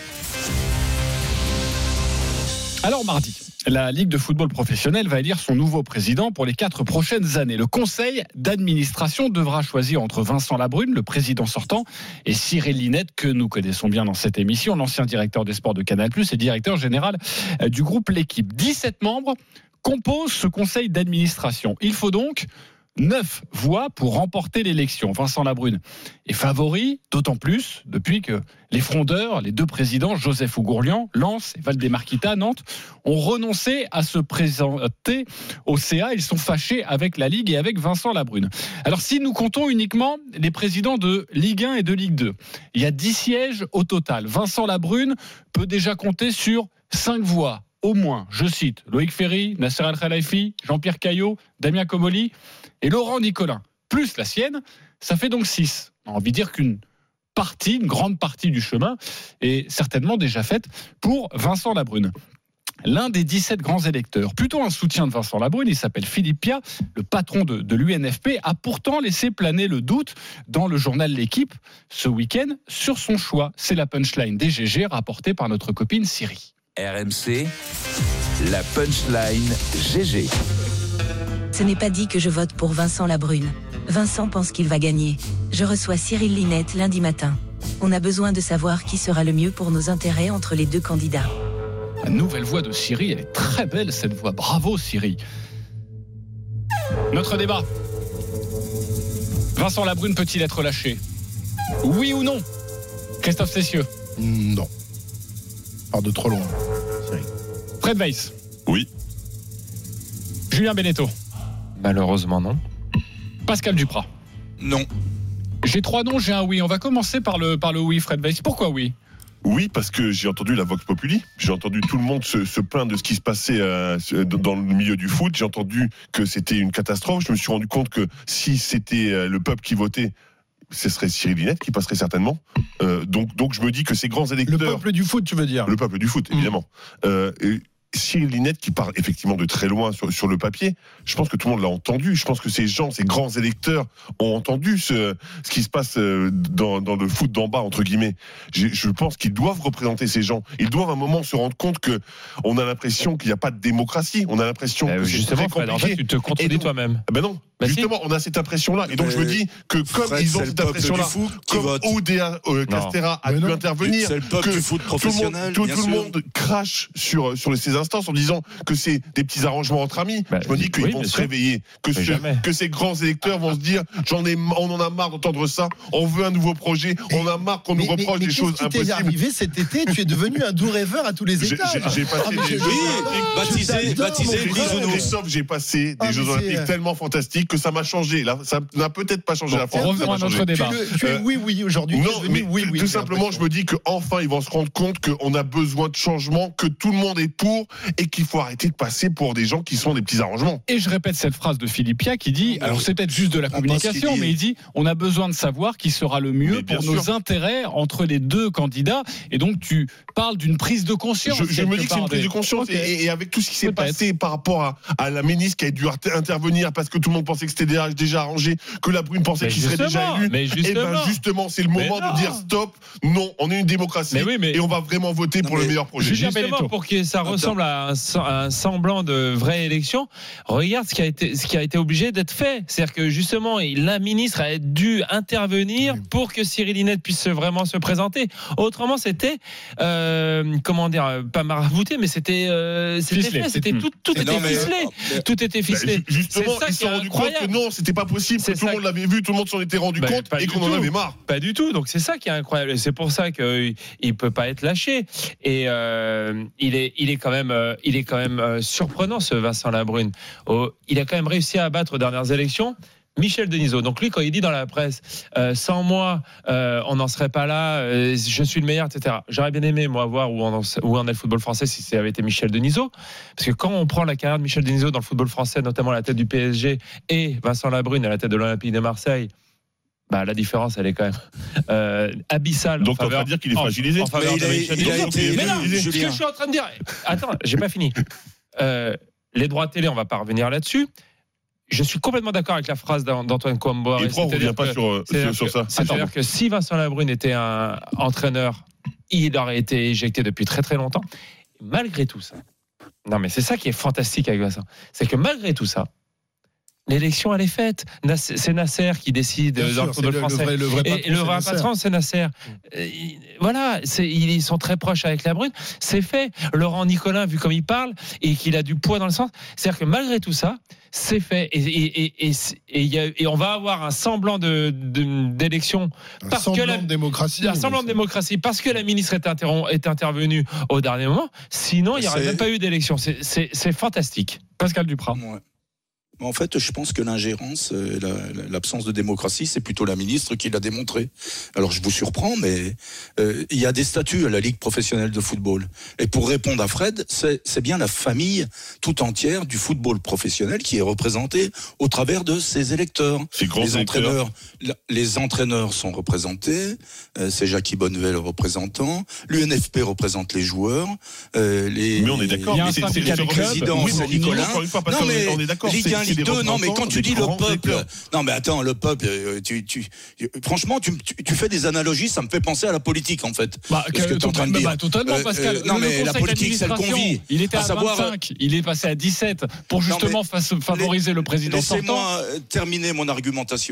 Speaker 3: Alors mardi, la Ligue de football professionnel va élire son nouveau président pour les quatre prochaines années. Le conseil d'administration devra choisir entre Vincent Labrune, le président sortant, et Cyril Linette, que nous connaissons bien dans cette émission, l'ancien directeur des sports de Canal plus, et directeur général du groupe L'Équipe. dix-sept membres composent ce conseil d'administration. Il faut donc neuf voix pour remporter l'élection. Vincent Labrune est favori, d'autant plus depuis que les frondeurs, les deux présidents, Joseph Ougourlian, Lens et Valdemarquita, Nantes, ont renoncé à se présenter au C A. Ils sont fâchés avec la Ligue et avec Vincent Labrune. Alors si nous comptons uniquement les présidents de Ligue un et de Ligue deux, il y a dix sièges au total. Vincent Labrune peut déjà compter sur cinq voix. Au moins, je cite, Loïc Ferry, Nasser Al-Khelaifi, Jean-Pierre Caillot, Damien Comolli et Laurent Nicolin, plus la sienne, ça fait donc six. On a envie de dire qu'une partie, une grande partie du chemin est certainement déjà faite pour Vincent Labrune. L'un des dix-sept grands électeurs, plutôt un soutien de Vincent Labrune, il s'appelle Philippe Pia, le patron de, de l'U N F P, a pourtant laissé planer le doute dans le journal L'Équipe ce week-end sur son choix. C'est la punchline des G G rapportée par notre copine Siri.
Speaker 2: R M C, la punchline G G.
Speaker 16: Ce n'est pas dit que je vote pour Vincent Labrune. Vincent pense qu'il va gagner. Je reçois Cyril Linette lundi matin. On a besoin de savoir qui sera le mieux pour nos intérêts entre les deux candidats.
Speaker 3: La nouvelle voix de Siri, elle est très belle cette voix. Bravo Siri. Notre débat. Vincent Labrune peut-il être lâché ? Oui ou non ? Christophe Cessieux ?
Speaker 4: Non. Par de trop loin. Siri.
Speaker 3: Fred Weiss ?
Speaker 5: Oui.
Speaker 3: Julien Beneteau.
Speaker 6: Malheureusement, non.
Speaker 3: Pascal Duprat.
Speaker 7: Non.
Speaker 3: J'ai trois noms, j'ai un oui. On va commencer par le, par le oui, Fred Weiss. Pourquoi oui ?
Speaker 5: Oui, parce que j'ai entendu la Vox Populi, j'ai entendu tout le monde se, se plaindre de ce qui se passait euh, dans le milieu du foot, j'ai entendu que c'était une catastrophe, je me suis rendu compte que si c'était euh, le peuple qui votait, ce serait Cyril Linette qui passerait certainement. Euh, donc, donc je me dis que ces grands électeurs...
Speaker 4: Le peuple du foot, tu veux dire ?
Speaker 5: Le peuple du foot, évidemment. Mmh. Euh, et, Cyril Linette qui parle effectivement de très loin sur, sur le papier, je pense que tout le monde l'a entendu. Je pense que ces gens, ces grands électeurs ont entendu ce, ce qui se passe dans, dans le foot d'en bas, entre guillemets. Je, je pense qu'ils doivent représenter ces gens. Ils doivent à un moment se rendre compte que on a l'impression qu'il n'y a pas de démocratie. On a l'impression
Speaker 6: euh,
Speaker 5: que c'est
Speaker 6: justement,
Speaker 5: très compliqué.
Speaker 6: En fait, tu te contredis toi-même.
Speaker 5: Ben non. Bah justement, si. On a cette impression-là. Et donc, mais je me dis que comme Fred, ils ont cette impression-là, comme Oudéa euh, Castéra a pu intervenir,
Speaker 7: c'est le peuple
Speaker 5: que
Speaker 7: du foot professionnel,
Speaker 5: tout, le monde, tout, tout le monde crache sur, sur ces instances en disant que c'est des petits arrangements entre amis. Bah, je me dis qu'ils oui, vont se sûr. réveiller, que, ce, que ces grands électeurs vont se dire j'en ai, on en a marre d'entendre ça, on veut un nouveau projet, on a marre qu'on nous mais, reproche
Speaker 4: mais,
Speaker 5: des
Speaker 4: mais
Speaker 5: choses impossibles.
Speaker 4: Qu'est-ce qui t'est arrivé cet été ? Tu es devenu un doux rêveur à tous les étages.
Speaker 5: J'ai, j'ai passé
Speaker 7: ah,
Speaker 5: des
Speaker 7: Jeux baptisé, baptisé
Speaker 5: J'ai passé des Jeux Olympiques tellement fantastiques que ça m'a changé. Ça n'a peut-être pas changé
Speaker 3: bon,
Speaker 5: la France.
Speaker 3: Revenons à notre débat.
Speaker 4: Tu es oui, oui aujourd'hui.
Speaker 5: Non, mais oui, oui, tout simplement, je me dis qu'enfin, ils vont se rendre compte qu'on a besoin de changement, que tout le monde est pour et qu'il faut arrêter de passer pour des gens qui sont des petits arrangements.
Speaker 3: Et je répète cette phrase de Philippe Pia qui dit, alors c'est peut-être juste de la communication, mais il dit, on a besoin de savoir qui sera le mieux pour sûr. nos intérêts entre les deux candidats. Et donc, tu parles d'une prise de conscience.
Speaker 5: Je, je me dis que c'est une prise de conscience. Okay. Et, et avec tout ce qui s'est peut-être. passé par rapport à, à la ministre qui a dû intervenir parce que tout le monde pensait que c'était déjà arrangé, que la Brune pensait mais qu'il serait déjà élu.
Speaker 6: Mais justement,
Speaker 5: et ben justement, c'est le moment de dire stop. Non, on est une démocratie mais oui, mais et on va vraiment voter non, pour le meilleur projet.
Speaker 6: Justement, pour que ça ressemble à un, à un semblant de vraie élection, regarde ce qui a été, ce qui a été obligé d'être fait. C'est-à-dire que justement, la ministre a dû intervenir pour que Cyril Linette puisse vraiment se présenter. Autrement, c'était euh, comment dire, pas marabouté, mais c'était, euh, c'était
Speaker 3: ficelé.
Speaker 6: fait. C'était tout, tout était
Speaker 3: mais,
Speaker 6: ficelé.
Speaker 3: Mais,
Speaker 6: tout était ficelé.
Speaker 5: Bah, justement, ils se sont rendus compte que non, c'était pas possible. Que tout le monde l'avait vu, tout le monde s'en était rendu bah, compte et qu'on en avait marre.
Speaker 6: Pas du tout. Donc c'est ça qui est incroyable. Et c'est pour ça qu'il il peut pas être lâché. Et euh, il est, il est quand même, euh, il est quand même euh, surprenant ce Vincent Labrune. Oh, il a quand même réussi à abattre aux dernières élections Michel Denisot. Donc lui, quand il dit dans la presse, euh, sans moi, euh, on n'en serait pas là, euh, je suis le meilleur, et cetera. J'aurais bien aimé, moi, voir où en, où en est le football français si ça avait été Michel Denisot. Parce que quand on prend la carrière de Michel Denisot dans le football français, notamment à la tête du P S G, et Vincent Labrune à la tête de l'Olympique de Marseille, bah, la différence, elle est quand même euh, abyssale.
Speaker 5: Donc, on va dire qu'il est fragilisé.
Speaker 6: En, en faveur de Michel Denisot. Mais non, ce que je suis en train de dire... Attends, j'ai pas fini. Euh, les droits télé, on va pas revenir là-dessus. Je suis complètement d'accord avec la phrase d'Antoine Comboire.
Speaker 5: Et pourquoi on ne revient pas sur, sur, sur ça ?
Speaker 6: C'est-à-dire que si Vincent Labrune était un entraîneur, il aurait été éjecté depuis très très longtemps. Malgré tout ça, non mais c'est ça qui est fantastique avec Vincent, c'est que malgré tout ça, l'élection elle est faite. C'est Nasser qui décide Bien dans sûr, le football français. Le vrai, le vrai patron, et le vrai patron, c'est Nasser. Mmh. Voilà, ils sont très proches avec Labrune. C'est fait. Laurent Nicolin, vu comme il parle et qu'il a du poids dans le sens, c'est-à-dire que malgré tout ça, c'est fait. Et, et, et, et, et, y a, et on va avoir un semblant de, de, d'élection.
Speaker 4: Un
Speaker 6: parce
Speaker 4: semblant
Speaker 6: que la,
Speaker 4: de démocratie.
Speaker 6: Un semblant de démocratie parce que la ministre est, interrom- est intervenue au dernier moment. Sinon, il n'y aurait même pas eu d'élection. C'est, c'est, c'est fantastique. Pascal Duprat.
Speaker 7: Ouais. En fait, je pense que l'ingérence, la, l'absence de démocratie, c'est plutôt la ministre qui l'a démontré. Alors, je vous surprends, mais euh, il y a des statuts à la Ligue professionnelle de football. Et pour répondre à Fred, c'est, c'est bien la famille tout entière du football professionnel qui est représentée au travers de ses électeurs. Les entraîneurs, les entraîneurs sont représentés. Euh, c'est Jackie Bonnevel le représentant. L'U N F P représente les joueurs. Euh, les,
Speaker 5: mais on est d'accord.
Speaker 7: Les, c'est, c'est, c'est le président, oui, c'est Nicolas. Non, mais on est d'accord. Ligue un, Ligue deux, non, mais quand tu dis le peuple, non, mais attends, le peuple, tu, tu, franchement, tu, tu, tu fais des analogies, ça me fait penser à la politique, en fait.
Speaker 3: Bah, que, que
Speaker 7: en train de
Speaker 3: bah,
Speaker 7: dire.
Speaker 3: Bah, totalement, euh, Pascal.
Speaker 7: Euh, non, le mais la politique, celle qu'on vit.
Speaker 3: Il était à, à
Speaker 7: savoir,
Speaker 3: vingt-cinq, il est passé à dix-sept pour justement non, favoriser
Speaker 7: les,
Speaker 3: le président sortant.
Speaker 7: Laissez-moi terminer mon argumentation.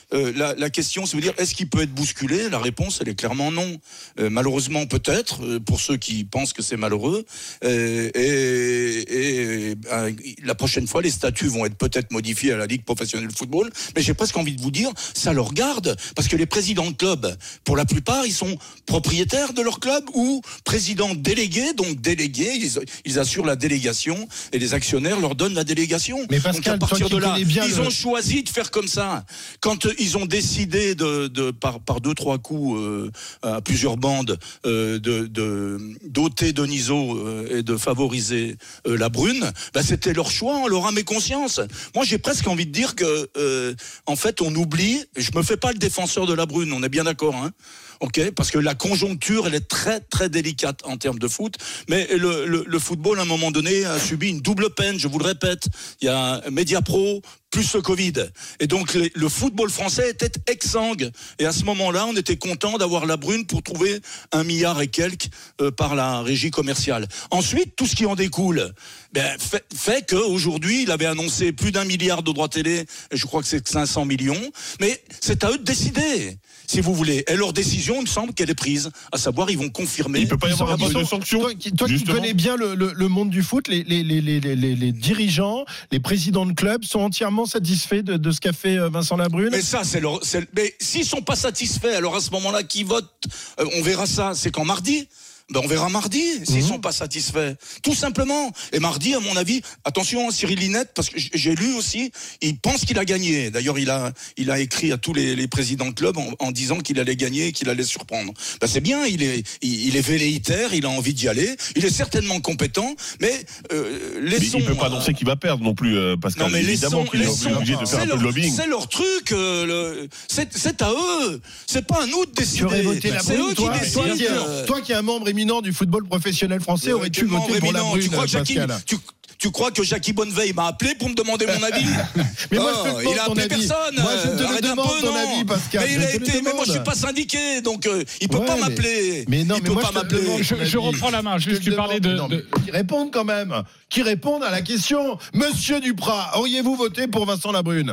Speaker 7: euh, la, la question, c'est de dire, est-ce qu'il peut être bousculé? La réponse, elle est clairement non. Euh, malheureusement, peut-être, euh, pour ceux qui pensent que c'est malheureux. Euh, et et euh, la prochaine fois, les statuts vont être peut-être modifiés à la Ligue professionnelle de football. Mais j'ai presque envie de vous dire, ça leur garde, parce que les présidents de club, pour la plupart, ils sont propriétaires de leur club ou présidents délégués, donc délégués, ils, ils assurent la délégation et les actionnaires leur donnent la délégation.
Speaker 4: Mais Pascal,
Speaker 7: donc à partir de là,
Speaker 4: bien
Speaker 7: ils
Speaker 4: le...
Speaker 7: ont choisi de faire comme ça. Quand euh, ils ont décidé de, de par, par deux trois coups euh, à plusieurs bandes euh, de, de doter Denisot euh, et de favoriser euh, la Brune, bah, c'était leur choix, on leur a mis conscience. Moi, j'ai presque envie de dire que euh, en fait, on oublie. Je me fais pas le défenseur de la Brune, on est bien d'accord, hein. Ok, parce que la conjoncture, elle est très très délicate en termes de foot. Mais le, le, le football, à un moment donné, a subi une double peine. Je vous le répète, il y a Mediapro plus le Covid. Et donc les, le football français était exsangue. Et à ce moment-là, on était content d'avoir la Brune pour trouver un milliard et quelques euh, par la régie commerciale. Ensuite, tout ce qui en découle, ben, fait, fait qu'aujourd'hui, il avait annoncé plus d'un milliard de droits télé. Et je crois que c'est cinq cents millions. Mais c'est à eux de décider, si vous voulez. Et leur décision, il me semble qu'elle est prise. À savoir, ils vont confirmer.
Speaker 5: Il peut pas y avoir de sanctions.
Speaker 4: Toi, toi qui connais bien le, le, le monde du foot, les, les, les, les, les, les dirigeants, les présidents de clubs sont entièrement satisfaits de, de ce qu'a fait Vincent Labrune.
Speaker 7: Mais ça, c'est leur. C'est, mais s'ils sont pas satisfaits, alors à ce moment-là, qui votent, euh, on verra ça. C'est quand mardi. Ben on verra mardi s'ils mmh. sont pas satisfaits, tout simplement. Et mardi, à mon avis, attention, Cyril Linette, parce que j'ai lu aussi, il pense qu'il a gagné. D'ailleurs, il a, il a écrit à tous les, les présidents de club en, en disant qu'il allait gagner et qu'il allait surprendre. Ben c'est bien, il est, il, il est velléitaire, il a envie d'y aller, il est certainement compétent, mais euh, laissons.
Speaker 5: Mais il peut pas annoncer qu'il va perdre non plus, euh, Pascal.
Speaker 7: Non, mais
Speaker 5: évidemment
Speaker 7: laissons,
Speaker 5: qu'il est
Speaker 7: laissons,
Speaker 5: obligé de faire un
Speaker 7: leur,
Speaker 5: peu de lobbying.
Speaker 7: C'est leur truc, euh, le, c'est, c'est à eux. C'est pas à nous de décider.
Speaker 4: Tu aurais voté la
Speaker 7: c'est
Speaker 4: Brune,
Speaker 7: eux
Speaker 4: toi,
Speaker 7: qui décident.
Speaker 4: Toi qui, euh, toi qui es un membre éminent du football professionnel français, aurais-tu voté pour la Brune,
Speaker 7: tu crois que Jackie,
Speaker 4: Pascal
Speaker 7: tu, tu crois que Jackie Bonneveille m'a appelé pour me demander mon avis?
Speaker 4: Mais moi,
Speaker 7: oh,
Speaker 4: je te demande
Speaker 7: il a
Speaker 4: ton
Speaker 7: appelé
Speaker 4: avis.
Speaker 7: personne.
Speaker 4: Moi, je te
Speaker 7: Arrête
Speaker 4: demande
Speaker 7: un peu,
Speaker 4: ton
Speaker 7: non.
Speaker 4: avis, Pascal.
Speaker 7: Mais, il a été, mais moi, je suis pas syndiqué, donc euh, il peut
Speaker 4: ouais,
Speaker 7: pas
Speaker 4: mais,
Speaker 7: m'appeler.
Speaker 4: Mais non,
Speaker 7: il
Speaker 4: mais
Speaker 7: peut
Speaker 4: moi,
Speaker 7: pas
Speaker 4: je te
Speaker 7: m'appeler.
Speaker 4: demande
Speaker 3: Je, je reprends la main. Juste, tu parlais de,
Speaker 4: non,
Speaker 3: de...
Speaker 4: Qui répondent quand même. Qui répondent à la question. Monsieur Duprat, auriez-vous voté pour Vincent Labrune?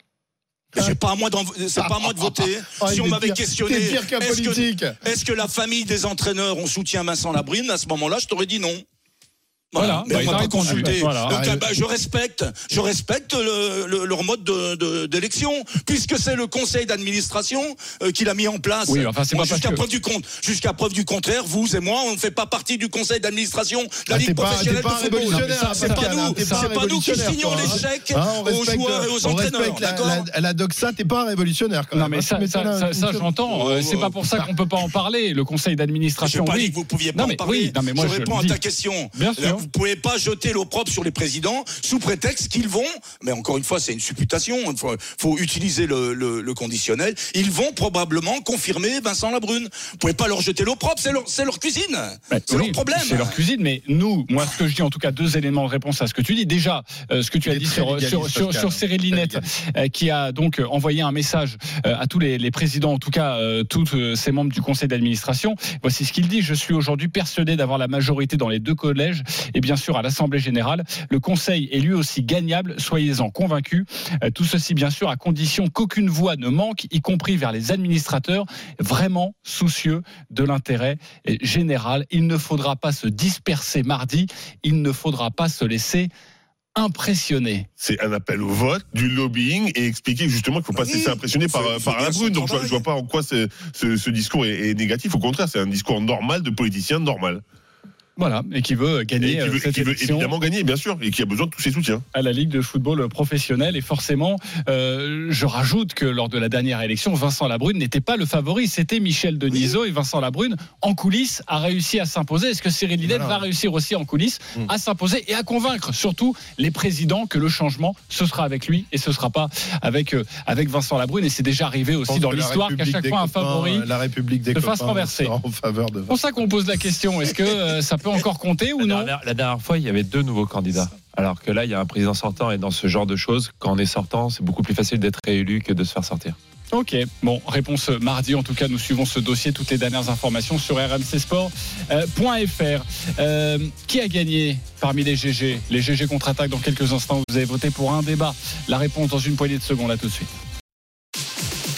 Speaker 7: C'est pas à moi, c'est pas à moi de voter.
Speaker 4: Oh,
Speaker 7: si on m'avait
Speaker 4: pire,
Speaker 7: questionné,
Speaker 4: pire qu'un
Speaker 7: est-ce
Speaker 4: politique.
Speaker 7: que, est-ce que la famille des entraîneurs on soutient Vincent Labrune? À ce moment-là, je t'aurais dit non.
Speaker 3: Voilà,
Speaker 7: mais
Speaker 3: bah,
Speaker 7: on m'a pas consulté.
Speaker 3: Voilà.
Speaker 7: Donc bah, je respecte, je respecte le, le, leur mode de, de, d'élection, puisque c'est le conseil d'administration euh, qui l'a mis en place.
Speaker 3: Oui, enfin, c'est
Speaker 7: bon,
Speaker 3: pas
Speaker 7: jusqu'à
Speaker 3: que...
Speaker 7: preuve du compte, jusqu'à preuve du contraire, vous et moi, on ne fait pas partie du conseil d'administration de la
Speaker 4: ah,
Speaker 7: Ligue
Speaker 4: pas,
Speaker 7: professionnelle de football.
Speaker 4: Ça,
Speaker 7: c'est pas nous, c'est pas, pas nous qui signons les chèques ah, aux joueurs et aux entraîneurs.
Speaker 4: La, la, la doxa, t'es pas révolutionnaire quand même.
Speaker 3: Non mais ça, ça, ça, ça j'entends. Euh, c'est pas pour ça qu'on peut pas en parler. Le conseil d'administration.
Speaker 7: Je n'ai pas
Speaker 3: oui.
Speaker 7: dit que vous pouviez pas
Speaker 3: non,
Speaker 7: en parler.
Speaker 3: Oui, non, mais moi,
Speaker 7: je, je réponds à
Speaker 3: dis.
Speaker 7: ta question.
Speaker 3: Bien sûr.
Speaker 7: Vous pouvez pas jeter l'opprobre sur les présidents sous prétexte qu'ils vont, mais encore une fois, c'est une supputation. Il faut, faut utiliser le, le, le conditionnel. Ils vont probablement confirmer Vincent Labrune. Vous pouvez pas leur jeter l'opprobre. C'est leur, c'est leur cuisine. Mais, c'est oui, leur problème.
Speaker 3: C'est leur cuisine. Mais nous, moi, ce que je dis, en tout cas, deux éléments de réponse à ce que tu dis. Déjà, euh, ce que tu as dit sur, sur, sur, sur Cyril Linette, euh, qui a donc envoyé un message euh, à tous les, les présidents, en tout cas, euh, tous euh, ces membres du conseil d'administration. Voici ce qu'il dit. Je suis aujourd'hui persuadé d'avoir la majorité dans les deux collèges et bien sûr à l'Assemblée générale. Le conseil est lui aussi gagnable. Soyez-en convaincus. Euh, tout ceci, bien sûr, à condition qu'aucune voix ne manque, y compris vers les administrateurs vraiment soucieux de l'intérêt général. Il ne faudra pas se disperser mardi. Il ne faudra pas se laisser impressionné.
Speaker 5: C'est un appel au vote, du lobbying et expliquer justement qu'il ne faut pas se laisser impressionner par, par la Brune. Donc je ne vois pas en quoi ce, ce, ce discours est, est négatif. Au contraire, c'est un discours normal de politicien normal.
Speaker 3: Voilà, et qui veut gagner
Speaker 5: et qui veut,
Speaker 3: cette
Speaker 5: qui veut
Speaker 3: élection
Speaker 5: évidemment gagner, bien sûr, et qui a besoin de tous ses soutiens.
Speaker 3: À la Ligue de football professionnel. Et forcément, euh, je rajoute que lors de la dernière élection, Vincent Labrune n'était pas le favori. C'était Michel Denisot. Oui. Et Vincent Labrune, en coulisses, a réussi à s'imposer. Est-ce que Cyril Linette voilà. va réussir aussi en coulisses mmh. à s'imposer et à convaincre surtout les présidents que le changement, ce sera avec lui et ce ne sera pas avec, euh, avec Vincent Labrune. Et c'est déjà arrivé aussi dans l'histoire qu'à chaque fois un favori
Speaker 4: la République des
Speaker 3: se fasse renverser.
Speaker 4: En faveur de...
Speaker 3: C'est pour ça qu'on pose la question. Est-ce que euh, ça peut encore compter ou
Speaker 6: la
Speaker 3: non
Speaker 6: dernière, La dernière fois, il y avait deux nouveaux candidats. Alors que là, il y a un président sortant et dans ce genre de choses, quand on est sortant, c'est beaucoup plus facile d'être réélu que de se faire sortir.
Speaker 3: Ok, bon, réponse mardi. En tout cas, nous suivons ce dossier. Toutes les dernières informations sur R M C Sport euh, .fr. Euh, qui a gagné parmi les G G? Les G G contre-attaque dans quelques instants. Vous avez voté pour un débat. La réponse dans une poignée de secondes, là tout de suite.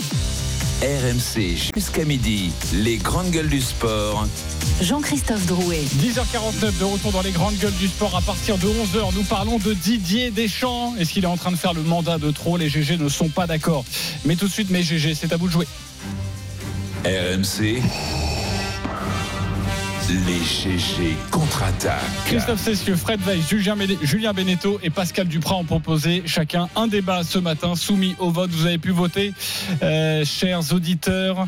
Speaker 2: R M C jusqu'à midi, les grandes gueules du sport.
Speaker 1: Jean-Christophe Drouet.
Speaker 3: dix heures quarante-neuf de retour dans les grandes gueules du sport. À partir de onze heures, nous parlons de Didier Deschamps. Est-ce qu'il est en train de faire le mandat de trop? Les G G ne sont pas d'accord. Mais tout de suite, mes G G, c'est à vous de jouer.
Speaker 2: R M C, les G G contre-attaquent.
Speaker 3: Christophe Cessieux, Fred Weiss, Julien, Béné- Julien Beneteau et Pascal Duprat ont proposé chacun un débat ce matin soumis au vote. Vous avez pu voter, euh, chers auditeurs,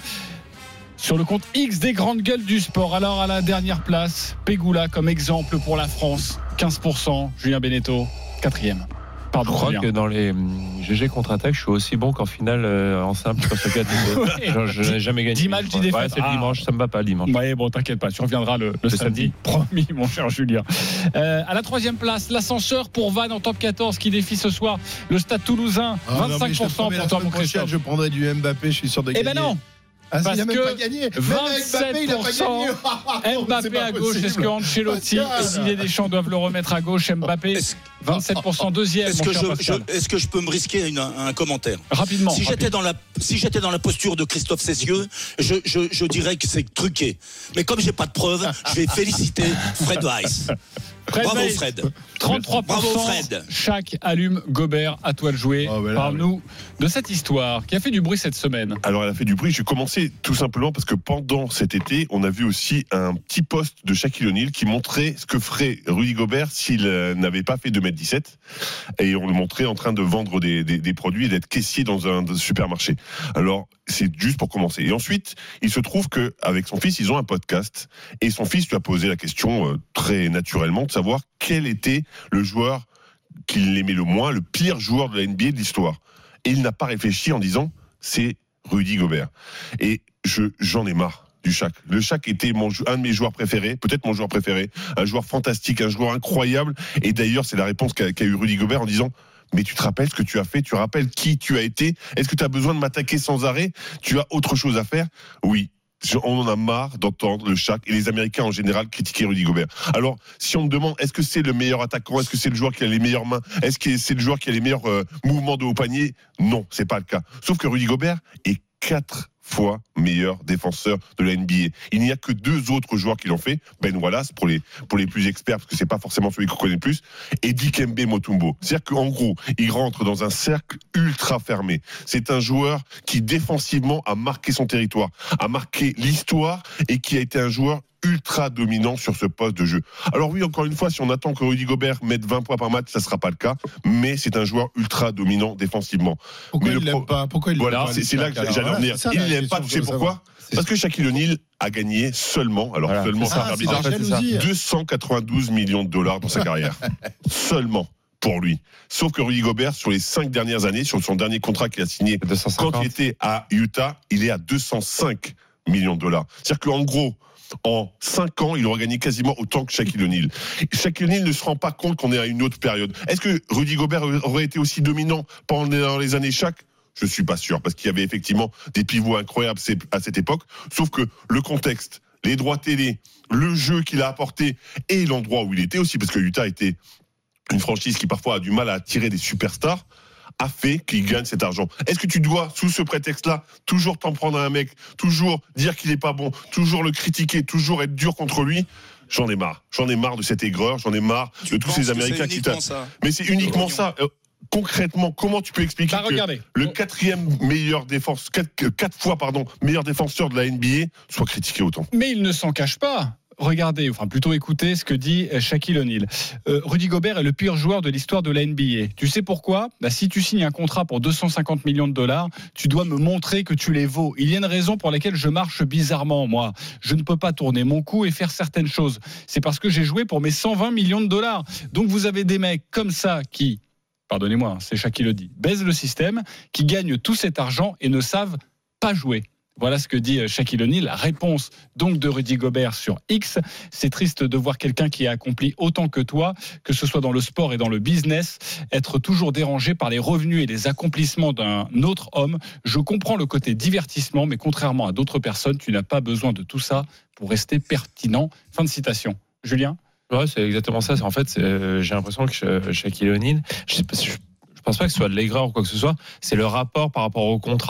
Speaker 3: sur le compte X des grandes gueules du sport. Alors à la dernière place, Pegula comme exemple pour la France, quinze pour cent. Julien Beneteau, quatrième. Pardon,
Speaker 6: je crois
Speaker 3: Julien.
Speaker 6: que dans les G G contre-attaque, je suis aussi bon qu'en finale euh, en simple sur ce quatre. Genre, je n'ai jamais gagné.
Speaker 3: dix matchs, dix défaites.
Speaker 6: Ouais, c'est le
Speaker 3: ah.
Speaker 6: dimanche, ça me va pas le dimanche.
Speaker 3: Ouais, bon, t'inquiète pas, tu reviendras le, le, le samedi. samedi. Promis, mon cher Julien. Euh, à la troisième place, l'ascenseur pour Vannes en top quatorze qui défie ce soir le Stade Toulousain.
Speaker 4: Ah,
Speaker 3: vingt-cinq pour cent
Speaker 4: non,
Speaker 3: pour toi, mon Christophe.
Speaker 4: Je prendrai du Mbappé, je suis sûr de gagner.
Speaker 3: Eh ben non.
Speaker 4: Ah,
Speaker 3: Parce
Speaker 4: il a même
Speaker 3: que
Speaker 4: pas gagné.
Speaker 3: vingt-sept pour cent Mbappé à gauche. Est-ce que Ancelotti et Didier Deschamps doivent le remettre à gauche? Mbappé, vingt-sept pour cent deuxième.
Speaker 7: Est-ce que, je, je, est-ce que je peux me risquer une, un, un commentaire
Speaker 3: rapidement?
Speaker 7: Si
Speaker 3: rapide.
Speaker 7: j'étais dans la, si j'étais dans la posture de Christophe Cessieux, je, je, je dirais que c'est truqué. Mais comme j'ai pas de preuves, je vais féliciter Fred Weiss.
Speaker 3: Fred
Speaker 7: Bravo
Speaker 3: Weiss,
Speaker 7: Fred.
Speaker 3: trente-trois pour cent.
Speaker 7: Bravo Fred.
Speaker 3: Chaque allume Gobert, à toi de jouer. Oh, ben parle-nous de cette histoire qui a fait du bruit cette semaine.
Speaker 5: Alors elle a fait du bruit. Je vais commencer tout simplement parce que pendant cet été, on a vu aussi un petit post de Shaquille O'Neal qui montrait ce que ferait Rudy Gobert s'il n'avait pas fait deux mètres dix-sept. Et on le montrait en train de vendre des, des, des produits et d'être caissier dans un supermarché. Alors c'est juste pour commencer. Et ensuite, il se trouve qu'avec son fils, ils ont un podcast. Et son fils lui a posé la question euh, très naturellement de savoir quel était le joueur qu'il aimait le moins, le pire joueur de la N B A de l'histoire. Et il n'a pas réfléchi en disant c'est Rudy Gobert. Et je, j'en ai marre du Shaq. Le Shaq était mon, un de mes joueurs préférés, peut-être mon joueur préféré, un joueur fantastique, un joueur incroyable. Et d'ailleurs, c'est la réponse qu'a, qu'a eu Rudy Gobert en disant mais tu te rappelles ce que tu as fait, tu te rappelles qui tu as été, est-ce que tu as besoin de m'attaquer sans arrêt, tu as autre chose à faire? Oui. On en a marre d'entendre le Shaq et les Américains en général critiquer Rudy Gobert. Alors, si on me demande, est-ce que c'est le meilleur attaquant, est-ce que c'est le joueur qui a les meilleures mains, est-ce que c'est le joueur qui a les meilleurs euh, mouvements de haut panier? Non, c'est pas le cas. Sauf que Rudy Gobert est quatre fois meilleur défenseur de la N B A. Il n'y a que deux autres joueurs qui l'ont fait. Ben Wallace, pour les, pour les plus experts, parce que c'est pas forcément celui qu'on connaît le plus, et Dikembe Mutombo. C'est-à-dire qu'en gros, il rentre dans un cercle ultra fermé. C'est un joueur qui, défensivement, a marqué son territoire, a marqué l'histoire, et qui a été un joueur ultra dominant sur ce poste de jeu. Alors oui, encore une fois, si on attend que Rudy Gobert mette vingt points par match, ça ne sera pas le cas, mais c'est un joueur ultra dominant défensivement.
Speaker 4: Pourquoi
Speaker 5: mais
Speaker 4: il ne l'aime pas Pourquoi il
Speaker 5: Voilà,
Speaker 4: l'aime pas,
Speaker 5: c'est, c'est là que j'allais en venir. Il ne l'aime pas, tu sais pourquoi? Parce que Shaquille O'Neal a gagné seulement, alors voilà, seulement,
Speaker 4: ça, c'est en fait, ça.
Speaker 5: deux cent quatre-vingt-douze millions de dollars dans sa carrière. Seulement. Pour lui. Sauf que Rudy Gobert, sur les cinq dernières années, sur son dernier contrat qu'il a signé deux cent cinquante quand il était à Utah, il est à deux cent cinq millions de dollars. C'est-à-dire qu'en gros, en cinq ans, il aura gagné quasiment autant que Shaquille O'Neal. Shaquille O'Neal ne se rend pas compte qu'on est à une autre période. Est-ce que Rudy Gobert aurait été aussi dominant pendant les années Shaq? Je suis pas sûr, parce qu'il y avait effectivement des pivots incroyables à cette époque. Sauf que le contexte, les droits télé, le jeu qu'il a apporté et l'endroit où il était aussi, parce que Utah était une franchise qui parfois a du mal à attirer des superstars, a fait qu'il gagne cet argent. Est-ce que tu dois, sous ce prétexte-là, toujours t'en prendre à un mec, toujours dire qu'il n'est pas bon, toujours le critiquer, toujours être dur contre lui? J'en ai marre. J'en ai marre de cette aigreur, j'en ai marre
Speaker 7: tu
Speaker 5: de tous ces Américains qui tapent. Mais c'est uniquement ça. Euh, concrètement, comment tu peux expliquer bah, que le quatrième meilleur défense, quatre, quatre fois pardon, meilleur défenseur de la N B A soit critiqué autant?
Speaker 3: Mais il ne s'en cache pas. Regardez, enfin plutôt écoutez ce que dit Shaquille O'Neal. Euh, Rudy Gobert est le pire joueur de l'histoire de la N B A. Tu sais pourquoi? Bah, si tu signes un contrat pour deux cent cinquante millions de dollars, tu dois me montrer que tu les vaux. Il y a une raison pour laquelle je marche bizarrement, moi. Je ne peux pas tourner mon cou et faire certaines choses. C'est parce que j'ai joué pour mes cent vingt millions de dollars. Donc vous avez des mecs comme ça qui, pardonnez-moi, c'est Shaquille O'Neal, baisent le système, qui gagnent tout cet argent et ne savent pas jouer. Voilà ce que dit Shaquille O'Neal. La réponse donc de Rudy Gobert sur X. C'est triste de voir quelqu'un qui a accompli autant que toi, que ce soit dans le sport et dans le business, être toujours dérangé par les revenus et les accomplissements d'un autre homme. Je comprends le côté divertissement, mais contrairement à d'autres personnes, tu n'as pas besoin de tout ça pour rester pertinent. Fin de citation. Julien ?
Speaker 6: Ouais, c'est exactement ça. En fait, c'est, j'ai l'impression que Shaquille O'Neal, je sais pas si je, je pense pas que ce soit de l'aigreur ou quoi que ce soit, c'est le rapport par rapport au contrat.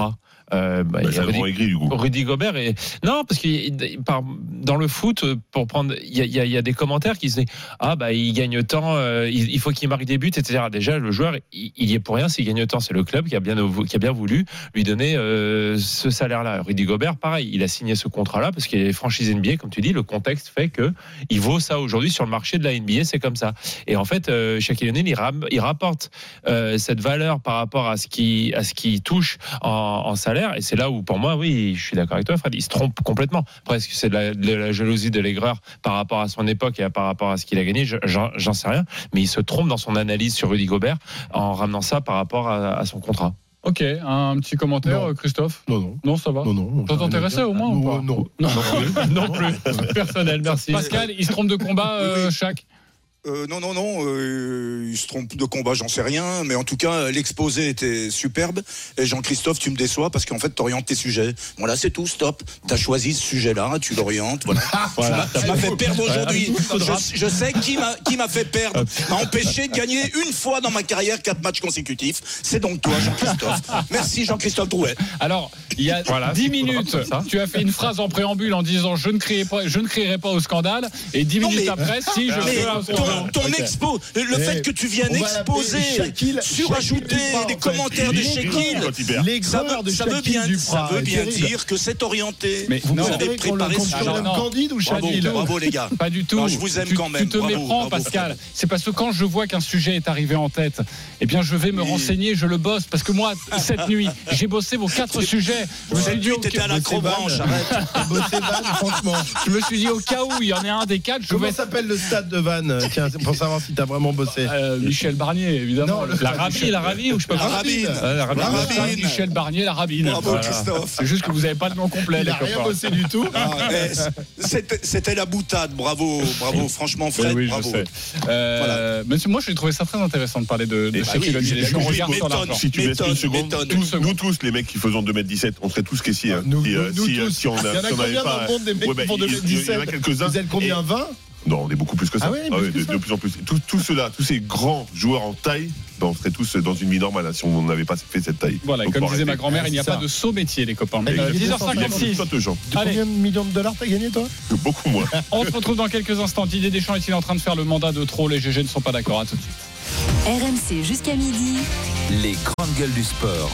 Speaker 6: Euh, bah,
Speaker 5: bah,
Speaker 6: il y a
Speaker 5: Rudy, aigri, du coup.
Speaker 6: Rudy Gobert et non parce que par, dans le foot pour prendre il y a, il y a, il y a des commentaires qui disent ah bah il gagne tant euh, il, il faut qu'il marque des buts et cetera. Déjà le joueur il, il y est pour rien s'il gagne tant, c'est le club qui a bien qui a bien voulu lui donner euh, ce salaire là. Rudy Gobert pareil, il a signé ce contrat là parce qu'il est franchisé N B A comme tu dis, le contexte fait que il vaut ça aujourd'hui sur le marché de la N B A, c'est comme ça. Et en fait euh, Shaquille O'Neal il, ram, il rapporte euh, cette valeur par rapport à ce qui à ce qui touche en, en salaire. Et c'est là où, pour moi, oui, je suis d'accord avec toi, Fred, il se trompe complètement. Après, est-ce que c'est de la, de la jalousie, de l'aigreur par rapport à son époque et par rapport à ce qu'il a gagné, j'en, j'en sais rien. Mais il se trompe dans son analyse sur Rudy Gobert en ramenant ça par rapport à, à son contrat.
Speaker 3: Ok, un petit commentaire,
Speaker 4: non.
Speaker 3: Christophe ?
Speaker 4: Non, non.
Speaker 3: Non, ça va ?
Speaker 4: Non, non.
Speaker 3: Ça t'intéressait au moins
Speaker 4: non,
Speaker 3: ou pas ?
Speaker 4: Non,
Speaker 3: non. Non, non plus. Personnel, merci. Pascal, il se trompe de combat, euh, Shaq ?
Speaker 17: Euh, non, non, non, euh, il se trompe de combat, j'en sais rien, mais en tout cas, l'exposé était superbe. Et Jean-Christophe, tu me déçois parce qu'en fait, t'orientes tes sujets. Voilà, c'est tout, stop. T'as choisi ce sujet-là, tu l'orientes, voilà. voilà. Tu m'as fait perdre aujourd'hui. Je, je sais qui m'a, qui m'a fait perdre, m'a empêché de gagner une fois dans ma carrière quatre matchs consécutifs. C'est donc toi, Jean-Christophe. Merci, Jean-Christophe Drouet.
Speaker 3: Alors, il y a voilà, dix minutes, tu as fait une phrase en préambule en disant je ne crierai pas, je ne crierai pas au scandale. Et dix minutes mais, après, si je
Speaker 17: mais, ton, ton okay. expo, le mais fait que tu viennes exposer, surajouter des commentaires de Shaquille, ça veut, ça veut bien, ça veut bien dire que c'est orienté.
Speaker 4: Mais vous avez préparé ce
Speaker 3: genre.
Speaker 4: Candide ou Shaquille ?
Speaker 17: Bravo, bravo les gars.
Speaker 3: Pas du tout.
Speaker 17: Non, je vous aime
Speaker 3: tu,
Speaker 17: quand même.
Speaker 3: Tu te
Speaker 17: bravo,
Speaker 3: méprends,
Speaker 17: bravo,
Speaker 3: Pascal.
Speaker 17: Fred.
Speaker 3: C'est parce que quand je vois qu'un sujet est arrivé en tête, eh bien, je vais me oui. renseigner, je le bosse. Parce que moi, cette nuit, j'ai bossé vos quatre sujets.
Speaker 17: Je me suis dit, t'étais à l'acrobranche, arrête.
Speaker 4: Franchement.
Speaker 3: Je me suis dit, au cas où il y en a un des quatre, je
Speaker 4: Comment
Speaker 3: vais.
Speaker 4: s'appelle le stade de Vannes, tiens, pour savoir si t'as vraiment bossé.
Speaker 3: Euh, Michel Barnier, évidemment.
Speaker 4: Non, le
Speaker 3: la Rabine, la Rabine, ou je sais pas.
Speaker 17: La Rabine.
Speaker 3: La Rabine. Michel Barnier, la Rabine.
Speaker 17: Bravo, voilà. Christophe.
Speaker 3: C'est juste que vous n'avez pas le nom complet.
Speaker 4: Il n'a rien bossé du tout.
Speaker 17: Ah, c'était, c'était la boutade. Bravo, bravo. Franchement, Fred,
Speaker 3: oui,
Speaker 17: bravo.
Speaker 3: Je sais. Euh, voilà. Mais moi, j'ai trouvé ça très intéressant de parler de, de Shaquille O'Neal.
Speaker 5: Je regarde sur l'argent. Si tu laisses une seconde, tous, nous tous, les mecs qui faisons deux mètres dix-sept, on serait tous caissiers. Hein.
Speaker 4: Nous,
Speaker 5: si,
Speaker 4: nous, nous
Speaker 5: si,
Speaker 4: tous.
Speaker 5: Si on
Speaker 4: il y en a combien dans le monde des mecs qui font deux mètres dix-sept ?
Speaker 5: Il y en a quelques-uns.
Speaker 4: Vous êtes combien, vingt ?
Speaker 5: Non, on est beaucoup plus que ça.
Speaker 4: Ah ouais,
Speaker 5: ah ouais, de, de plus en plus. Tous, tous ceux-là, tous ces grands joueurs en taille, ben on serait tous dans une vie normale hein, si on n'avait pas fait cette taille.
Speaker 3: Voilà, donc, comme disait ma grand-mère, il n'y a pas de saut métier, les copains.
Speaker 4: Euh, dix heures cinquante-six. Combien de millions de dollars t'as gagné, toi ?
Speaker 5: Beaucoup moins.
Speaker 3: On se retrouve dans quelques instants. Didier Deschamps est-il en train de faire le mandat de trop ? Les G G ne sont pas d'accord. À tout de suite.
Speaker 1: R M C jusqu'à midi.
Speaker 2: Les grandes gueules du sport.